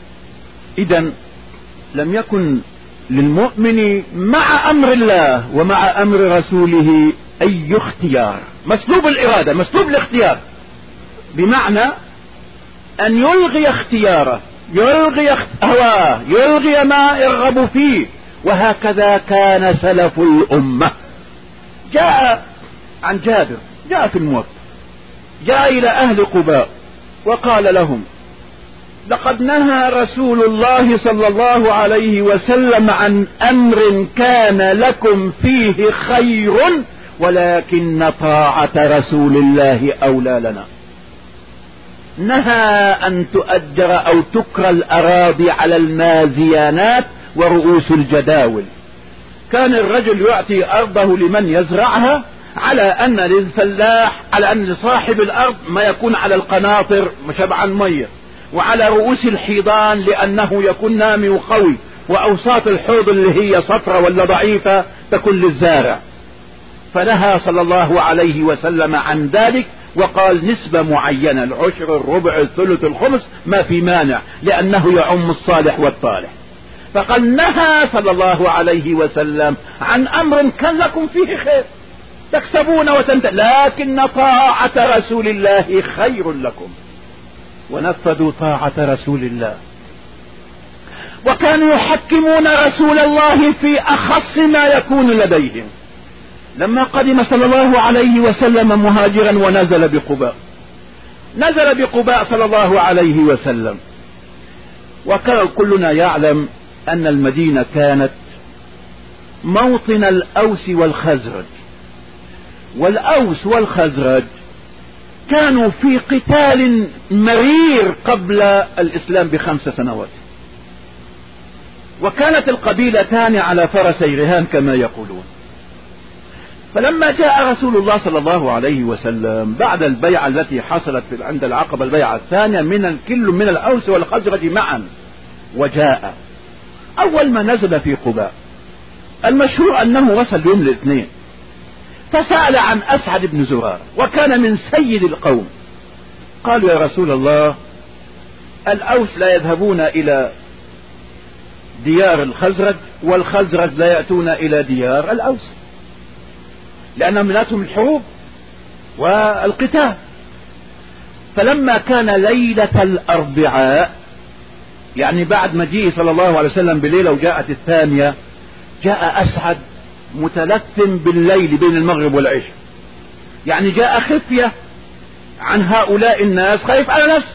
اذا لم يكن للمؤمن مع امر الله ومع امر رسوله اي اختيار. مسلوب الارادة، مسلوب الاختيار، بمعنى ان يلغي اختياره، يلغي هواه، يلغي ما يرغب فيه. وهكذا كان سلف الامة. جاء عن جابر، جاء في الموطأ، جاء الى اهل قباء وقال لهم: لقد نهى رسول الله صلى الله عليه وسلم عن امر كان لكم فيه خير، ولكن طاعة رسول الله اولى لنا. نهى ان تؤجر او تكرى الاراضي على المازيانات ورؤوس الجداول. كان الرجل يعطي ارضه لمن يزرعها على ان للفلاح، على ان لصاحب الارض ما يكون على القناطر شبعان مية، وعلى رؤوس الحيضان لانه يكون نامي وقوي، واوساط الحوض اللي هي سطرة ولا ضعيفة تكون للزارع. فنهى صلى الله عليه وسلم عن ذلك، وقال نسبة معينة، العشر، الربع، الثلث، الخمس، ما في مانع، لأنه يعم الصالح والطالح. فقال نهى صلى الله عليه وسلم عن أمر كان لكم فيه خير تكسبون لكن طاعة رسول الله خير لكم. ونفذوا طاعة رسول الله، وكانوا يحكمون رسول الله في أخص ما يكون لديهم. لما قدم صلى الله عليه وسلم مهاجرا ونزل بقباء، نزل بقباء صلى الله عليه وسلم، وكان كلنا يعلم أن المدينة كانت موطن الأوس والخزرج، والأوس والخزرج كانوا في قتال مرير قبل الإسلام ب5 سنوات، وكانت القبيلتان على فرسي رهان كما يقولون. فلما جاء رسول الله صلى الله عليه وسلم بعد البيعة التي حصلت عند العقبة، البيعة الثانية، من كل من الأوس والخزرج معا، وجاء أول ما نزل في قباء، المشهور أنه وصل يوم الاثنين، فسأل عن أسعد بن زرارة، وكان من سيد القوم. قالوا: يا رسول الله، الأوس لا يذهبون إلى ديار الخزرج، والخزرج لا يأتون إلى ديار الأوس، لأنهم مناتهم الحروب والقتال. فلما كان ليلة الأربعاء، يعني بعد مجيء صلى الله عليه وسلم بليلة وجاءت الثانية، جاء أسعد متلثم بالليل بين المغرب والعشاء، يعني جاء خفية عن هؤلاء الناس، خايف على نفسه.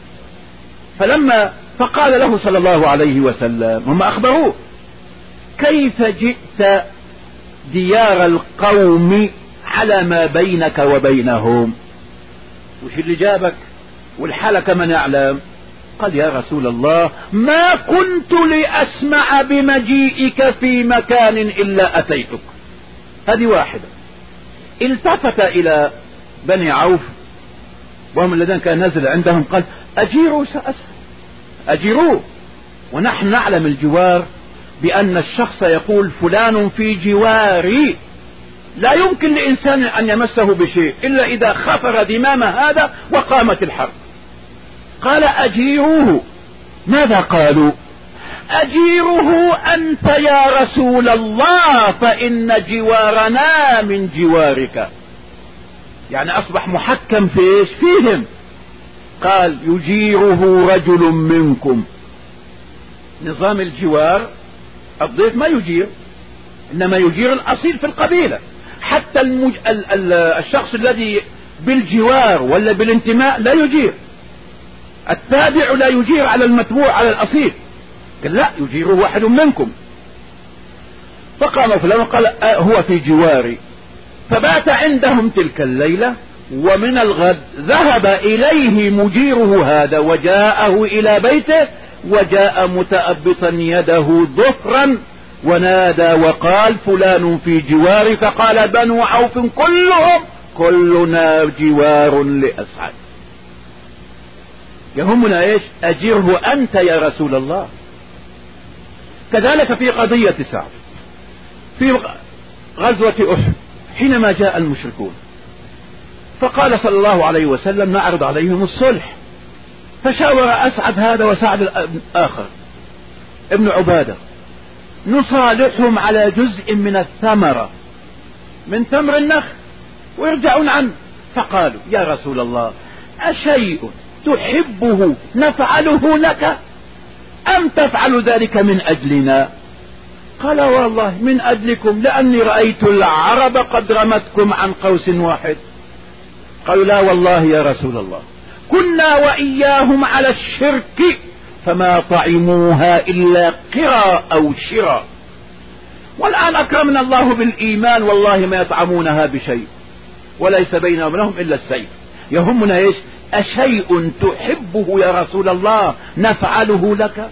فقال له صلى الله عليه وسلم، هم أخبروه: كيف جئت ديار القوم على ما بينك وبينهم؟ وش اللي جابك؟ والحالة كما نعلم قال يا رسول الله ما كنت لأسمع بمجيئك في مكان إلا أتيتك. هذه واحدة. التفت إلى بني عوف وهم الذين كان نزل عندهم قال أجيروا سأسأل، أجيروه. ونحن نعلم الجوار بأن الشخص يقول فلان في جواري، لا يمكن لإنسان أن يمسه بشيء إلا إذا خفر دمام هذا وقامت الحرب. قال أجيروه. ماذا قالوا؟ أجيره أنت يا رسول الله فإن جوارنا من جوارك. يعني أصبح محكم في إيش؟ فيهم. قال يجيره رجل منكم. نظام الجوار الضيف ما يجير، إنما يجير الأصيل في القبيلة. حتى الشخص الذي بالجوار ولا بالانتماء لا يجير. التابع لا يجير على المتبوع على الأصيل، قال لا يجيره واحد منكم. فقام فلان وقال هو في جواري. فبات عندهم تلك الليلة، ومن الغد ذهب إليه مجيره هذا وجاءه إلى بيته، وجاء متأبطا يده ظفرا ونادى وقال فلان في جواري. فقال بنو عوف كلهم كلنا جوار لأسعد. يهمنا ايش؟ أجره أنت يا رسول الله. كذلك في قضية سعد في غزوة أحد حينما جاء المشركون فقال صلى الله عليه وسلم نعرض عليهم الصلح. فشاور أسعد هذا وسعد الآخر ابن عبادة نصالحهم على جزء من الثمرة من تمر النخل ويرجعون عنه. فقالوا يا رسول الله أشيء تحبه نفعله لك أم تفعل ذلك من أجلنا؟ قال والله من أجلكم، لأني رأيت العرب قد رمتكم عن قوس واحد. قالوا لا والله يا رسول الله كنا وإياهم على الشرك فما طعموها إلا قرى أو شرى، والآن أكرمنا الله بالإيمان والله ما يطعمونها بشيء وليس بيننا وبينهم إلا السيف. يهمنا إيش؟ أشيء تحبه يا رسول الله نفعله لك؟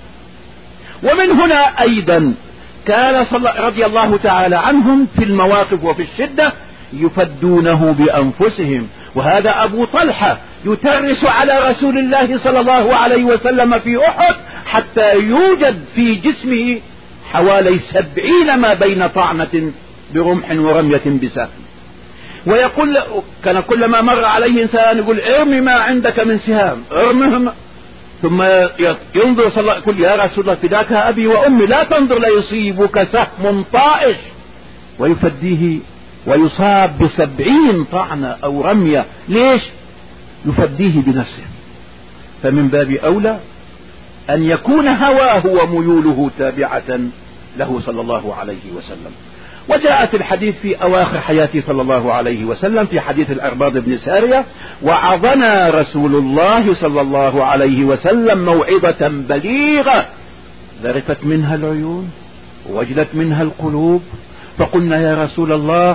ومن هنا أيضا كان رضي الله تعالى عنهم في المواقف وفي الشدة يفدونه بأنفسهم. وهذا أبو طلحة يترس على رسول الله صلى الله عليه وسلم في أحد حتى يوجد في جسمه حوالي 70 ما بين طعنة برمح ورمية بسهم. ويقول كان كلما مر عليه إنسان يقول ارمي ما عندك من سهام ارمهم، ثم ينظر صلى الله يقول يا رسول الله فداك أبي وأمي لا تنظر ليصيبك سهم طائش، ويفديه ويصاب ب70 طعنة أو رمية. ليش؟ يفديه بنفسه. فمن باب أولى أن يكون هواه وميوله تابعة له صلى الله عليه وسلم. وجاءت الحديث في أواخر حياته صلى الله عليه وسلم في حديث العرباض بن سارية وعظنا رسول الله صلى الله عليه وسلم موعظة بليغة ذرفت منها العيون ووجلت منها القلوب، فقلنا يا رسول الله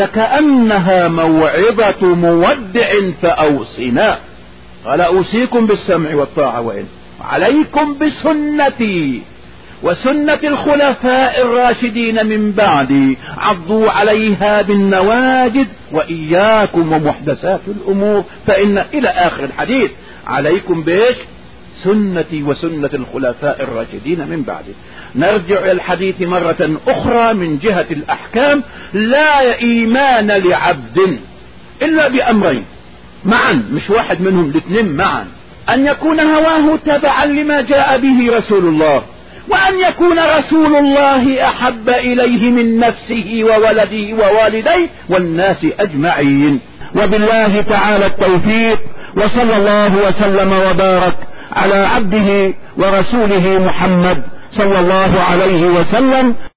لكأنها موعظة مودع فأوصنا. قال أوصيكم بالسمع والطاعة وإن عليكم بسنتي وسنة الخلفاء الراشدين من بعدي عضوا عليها بالنواجذ وإياكم ومحدثات الأمور فإن إلى آخر الحديث. عليكم بإيش؟ سنتي وسنة الخلفاء الراشدين من بعدي. نرجع إلى الحديث مرة أخرى من جهة الأحكام. لا إيمان لعبد إلا بأمرين معا، مش واحد منهم، الاثنين معا: أن يكون هواه تبعا لما جاء به رسول الله، وأن يكون رسول الله أحب إليه من نفسه وولده ووالديه والناس أجمعين. وبالله تعالى التوفيق، وصلى الله وسلم وبارك على عبده ورسوله محمد صلى الله عليه وسلم.